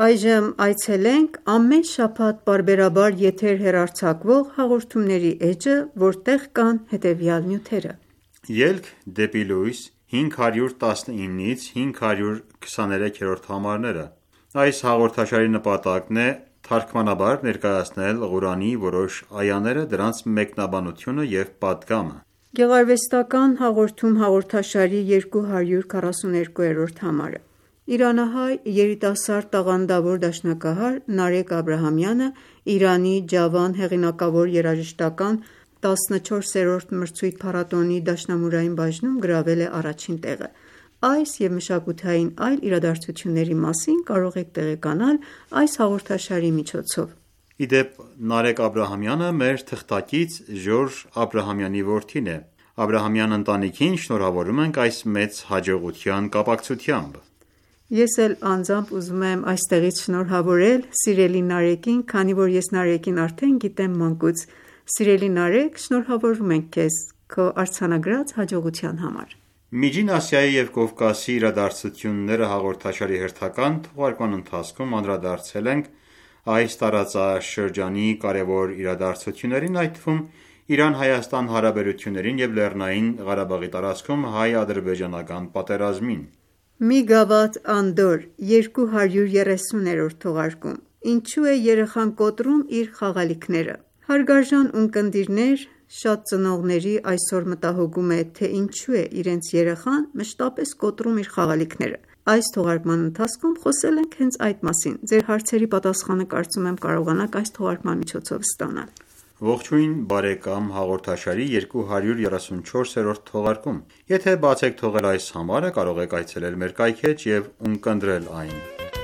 Այժմ այցելենք ամեն շաբաթ պարբերաբար եթեր հեռարձակվող հաղորդումների էջը, որտեղ կան հետևյալ նյութերը. Ելք դեպի լույս 519-ից 523-րդ համարները։ Այս հաղորդաշարի նպատակն է թարգմանաբար ներկայացնել Ղուրանի որոշ այաները, դրանց մեկնաբանությունը և պատգամը։ Գեղարվեստական հաղորդում հաղորդաշարի 242-րդ համարը։ Իրանահայ երիտասարդ տաղանդավոր դաշնակահար Նարեկ Աբրահամյանը Իրանի Ջավան հեղինակավոր երաժշտական 14-րդ մրցույթ փառատոնի դաշնամուրային բաժնում գրավել է առաջին տեղը։ Այս և մշակութային այլ իրադարձությունների մասին կարող եք տեղեկանալ այս հաղորդաշարի միջոցով։ Ի դեպ, Նարեկ Աբրահամյանը մեր թղթակից Ժորժ Աբրահամյանի որդին է։ Աբրահամյան ընտանիքին շնորհավորում ենք այս մեծ հաջողության կապակցությամբ։ Ես էլ անձամբ ուզում եմ այստեղից շնորհավորել սիրելի Նարեկին, քանի որ ես Նարեկին արդեն գիտեմ մանկուց։ Սիրելի Նարեկ, շնորհավորում ենք քեզ քո արձանագրած հաջողության համար։ Միջին Ասիայի և Կովկասի իրադարձությունները հաղորդաշարի հերթական թողարկման ընթացքում անդրադարձել ենք այս տարածաշրջանի կարևոր իրադարձություններին, այդ թվում Իրան-Հայաստան հարաբերություններին և Լեռնային Ղարաբաղի տարածքում հայ-ադրբեջանական պատերազմին։ Մի գավաթ անդորր 230-րդ թողարկում։ Ինչու է երեխան կոտրում իր խաղալիքները։ Հարգարժան ունկնդիրներ, շատ ծնողների այսօր մտահոգում է, թե ինչու է իրենց երեխան մշտապես կոտրում իր խաղալիքները։ Այս թողարկման ընթացքում խոսել ենք հենց այդ մասին։ Ձեր հարցերի պատասխանը կարծում եմ կարողանաք այս թողարկման միջոցով ստանալ։ Ողջույն բարեկամ, հաղորդաշարի 234-րդ թողարկում։ Եթե բաց եք թողել այս համարը, կարող եք այցելել մեր կայքէջ և ունկնդրել այն։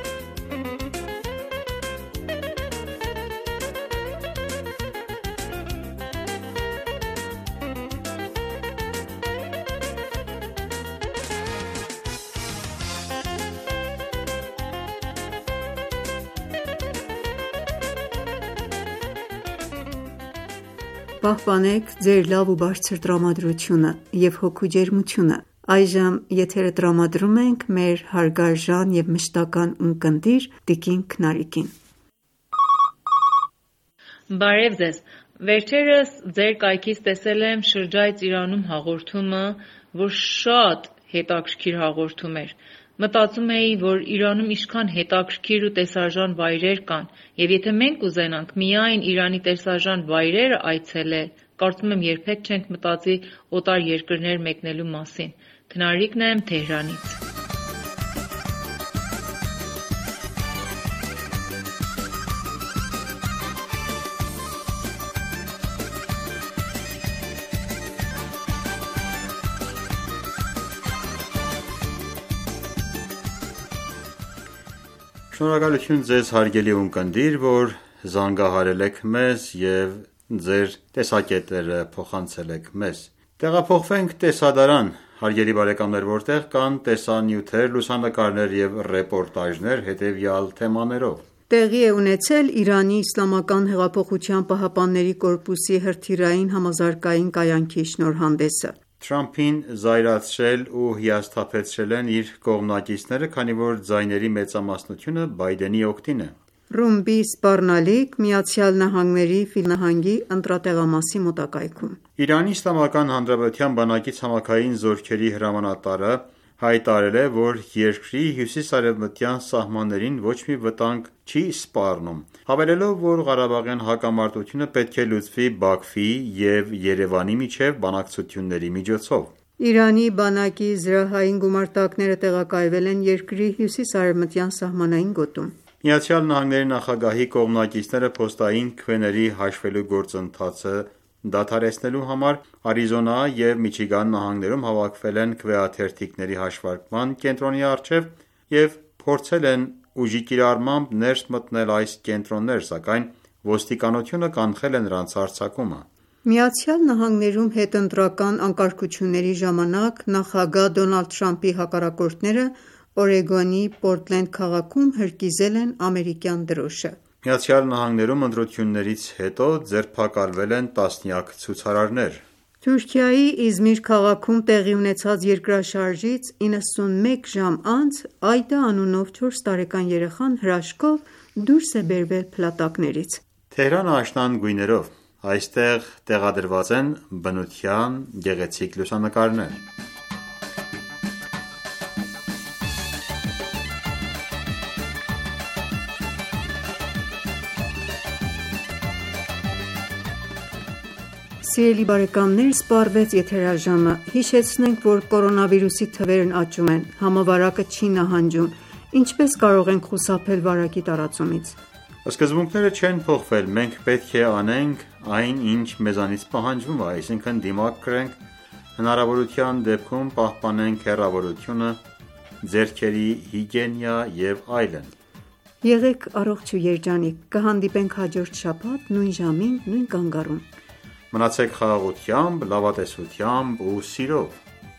Պահպանեք ձեր լավ ու բարձր տրամադրությունը և հոգու ջերմությունը։ Այժմ եթերը տրամադրում ենք մեր հարգարժան և մշտական ունկնդիր տիկին Քնարիկին։ Բարև ձեզ։ Վերջերս ձեր կայքից տեսել եմ «Շրջայց Իրանում» հաղորդումը, որ շատ հետաքրքիր հաղորդում էր։ Մտածում էի, որ Իրանում ինչքան հետաքրքիր ու տեսարժան վայրեր կան, և եթե մենք ուզենանք միայն Իրանի տեսարժան վայրերը այցելել, կարծում եմ երբեք չենք մտածի օտար երկրներ մեկնելու մասին։ Քնարիկն եմ Թեհրանից։ Շնորհակալություն ձեզ հարգելի ունկնդիր, որ զանգահարել եք մեզ և ձեր տեսակետները փոխանցել եք մեզ։ Տեղափոխվենք տեսադարան, հարգելի բարեկամներ, որտեղ կան տեսանյութեր, լուսանկարներ և ռեպորտաժներ հետևյալ թեմաներով։ Տեղի է ունեցել Իրանի Իսլամական հեղափոխության պահապանների կորպուսի հրթիռային համազարգային կայանքի շնորհանդեսը։ Թրամփին զայրացրել ու հիասթափեցրել են իր կողմնակիցները, քանի որ ձայների մեծամասնությունը Բայդենի օգտին է։ Ռումբի սպառնալիք ԱՄՆ-ի Ֆիլդենբորգ նահանգի ընտրատեղամասի մոտակայքում։ Իրանի Իսլամական Հանրապետության բանակի ցամաքային զորքերի հրամանատարը հայտարարել է, որ երկրի հյուսիս-արևմտյան սահմաններին ոչ մի վտանգ չի սպառնում, հավելելով, որ Ղարաբաղյան հակամարտությունը պետք է լուծվի Բաքվի և Երևանի միջև բանակցությունների միջոցով։ Իրանի բանակի զրահային գումարտակները տեղակայվել են երկրի հյուսիս-արևմտյան սահմանային գոտում։ ԱՄՆ նախագահի կողմնակիցները փոստային քվեների հաշվելու գործընթացը դադարեցնելու համար Արիզոնա և Միչիգան նահանգներում հավաքվել են քվեաթերթիկների հաշվարկման կենտրոնի առջև և փորձել են ուժի կիրառմամբ ներս մտնել այս կենտրոններ, սակայն ոստիկանությունը կանխել է նրանց հարձակումը։ ԱՄՆ-ում հետընտրական անկարգությունների ժամանակ նախագահ Դոնալդ Թրամփի հակառակորդները Օրեգոնի Պորտլենդ քաղաքում հրկիզել են ամերիկյան դրոշը։ ԱՄՆ-ում ընտրություններից հետո ձերբակալվել են տասնյակ ցուցարարներ։ Թուրքիայի Իզմիր քաղաքում տեղի ունեցած երկրաշարժից 91 ժամ անց Այդա անունով 4 տարեկան երեխան հրաշքով դուրս է բերվել փլատակներից։ Թեհրանը աշնան գույներով, այստեղ տեղադրված են բնության գեղեցիկ լուսանկարներ։ Սիրելի բարեկամներ, սպառվեց եթերաժամը։ Հիշեցնենք, որ կորոնավիրուսի թվերն աճում են, համավարակը չի նահանջում։ Ինչպես կարող ենք խուսափել վարակի տարածումից։ Սկզբունքները չեն փոխվել, մենք պետք է անենք այն, ինչ մեզանից պահանջվում է, այսինքն դիմակ կրենք, հնարավորության դեպքում պահպանենք հեռավորությունը, ձեռքերի հիգիենա եւ այլն։ Եղեք առողջ ու երջանիկ, կհանդիպենք հաջորդ շաբաթ նույն ժամին, նույն կանգառում։ Մնացեք խաղաղությամբ, լավատեսությամբ ու սիրով։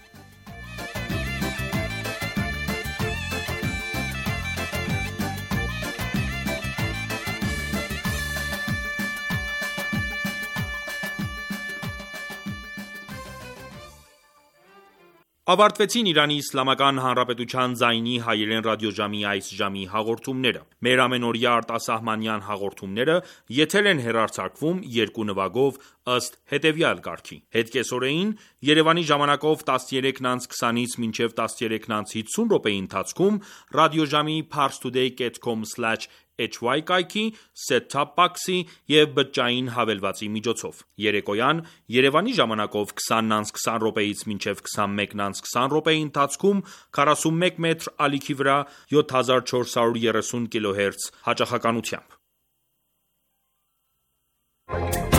Ավարտվեցին Իրանի Իսլամական Հանրապետության ձայնի հայերեն ռադիոժամի այս ժամի հաղորդումները։ Մեր ամենօրյա արտասահմանյան հաղորդումները եթեր են հեռարձակվում երկու նվագով ըստ հետևյալ կարգի։ Հետկեսօրեին Երևանի ժամանակով 13:20-ից մինչև 13:50 րոպեի ընթացքում ռադիոժամի parstoday.com/hy կայքի, set-top box-ի և բջջային հավելվածի միջոցով։ Երեկոյան Երևանի ժամանակով 20:20 րոպեից մինչև 21:20 րոպեի ընթացքում 41 մետր ալիքի վրա 7430 կիլոհերց հաճախականությամբ։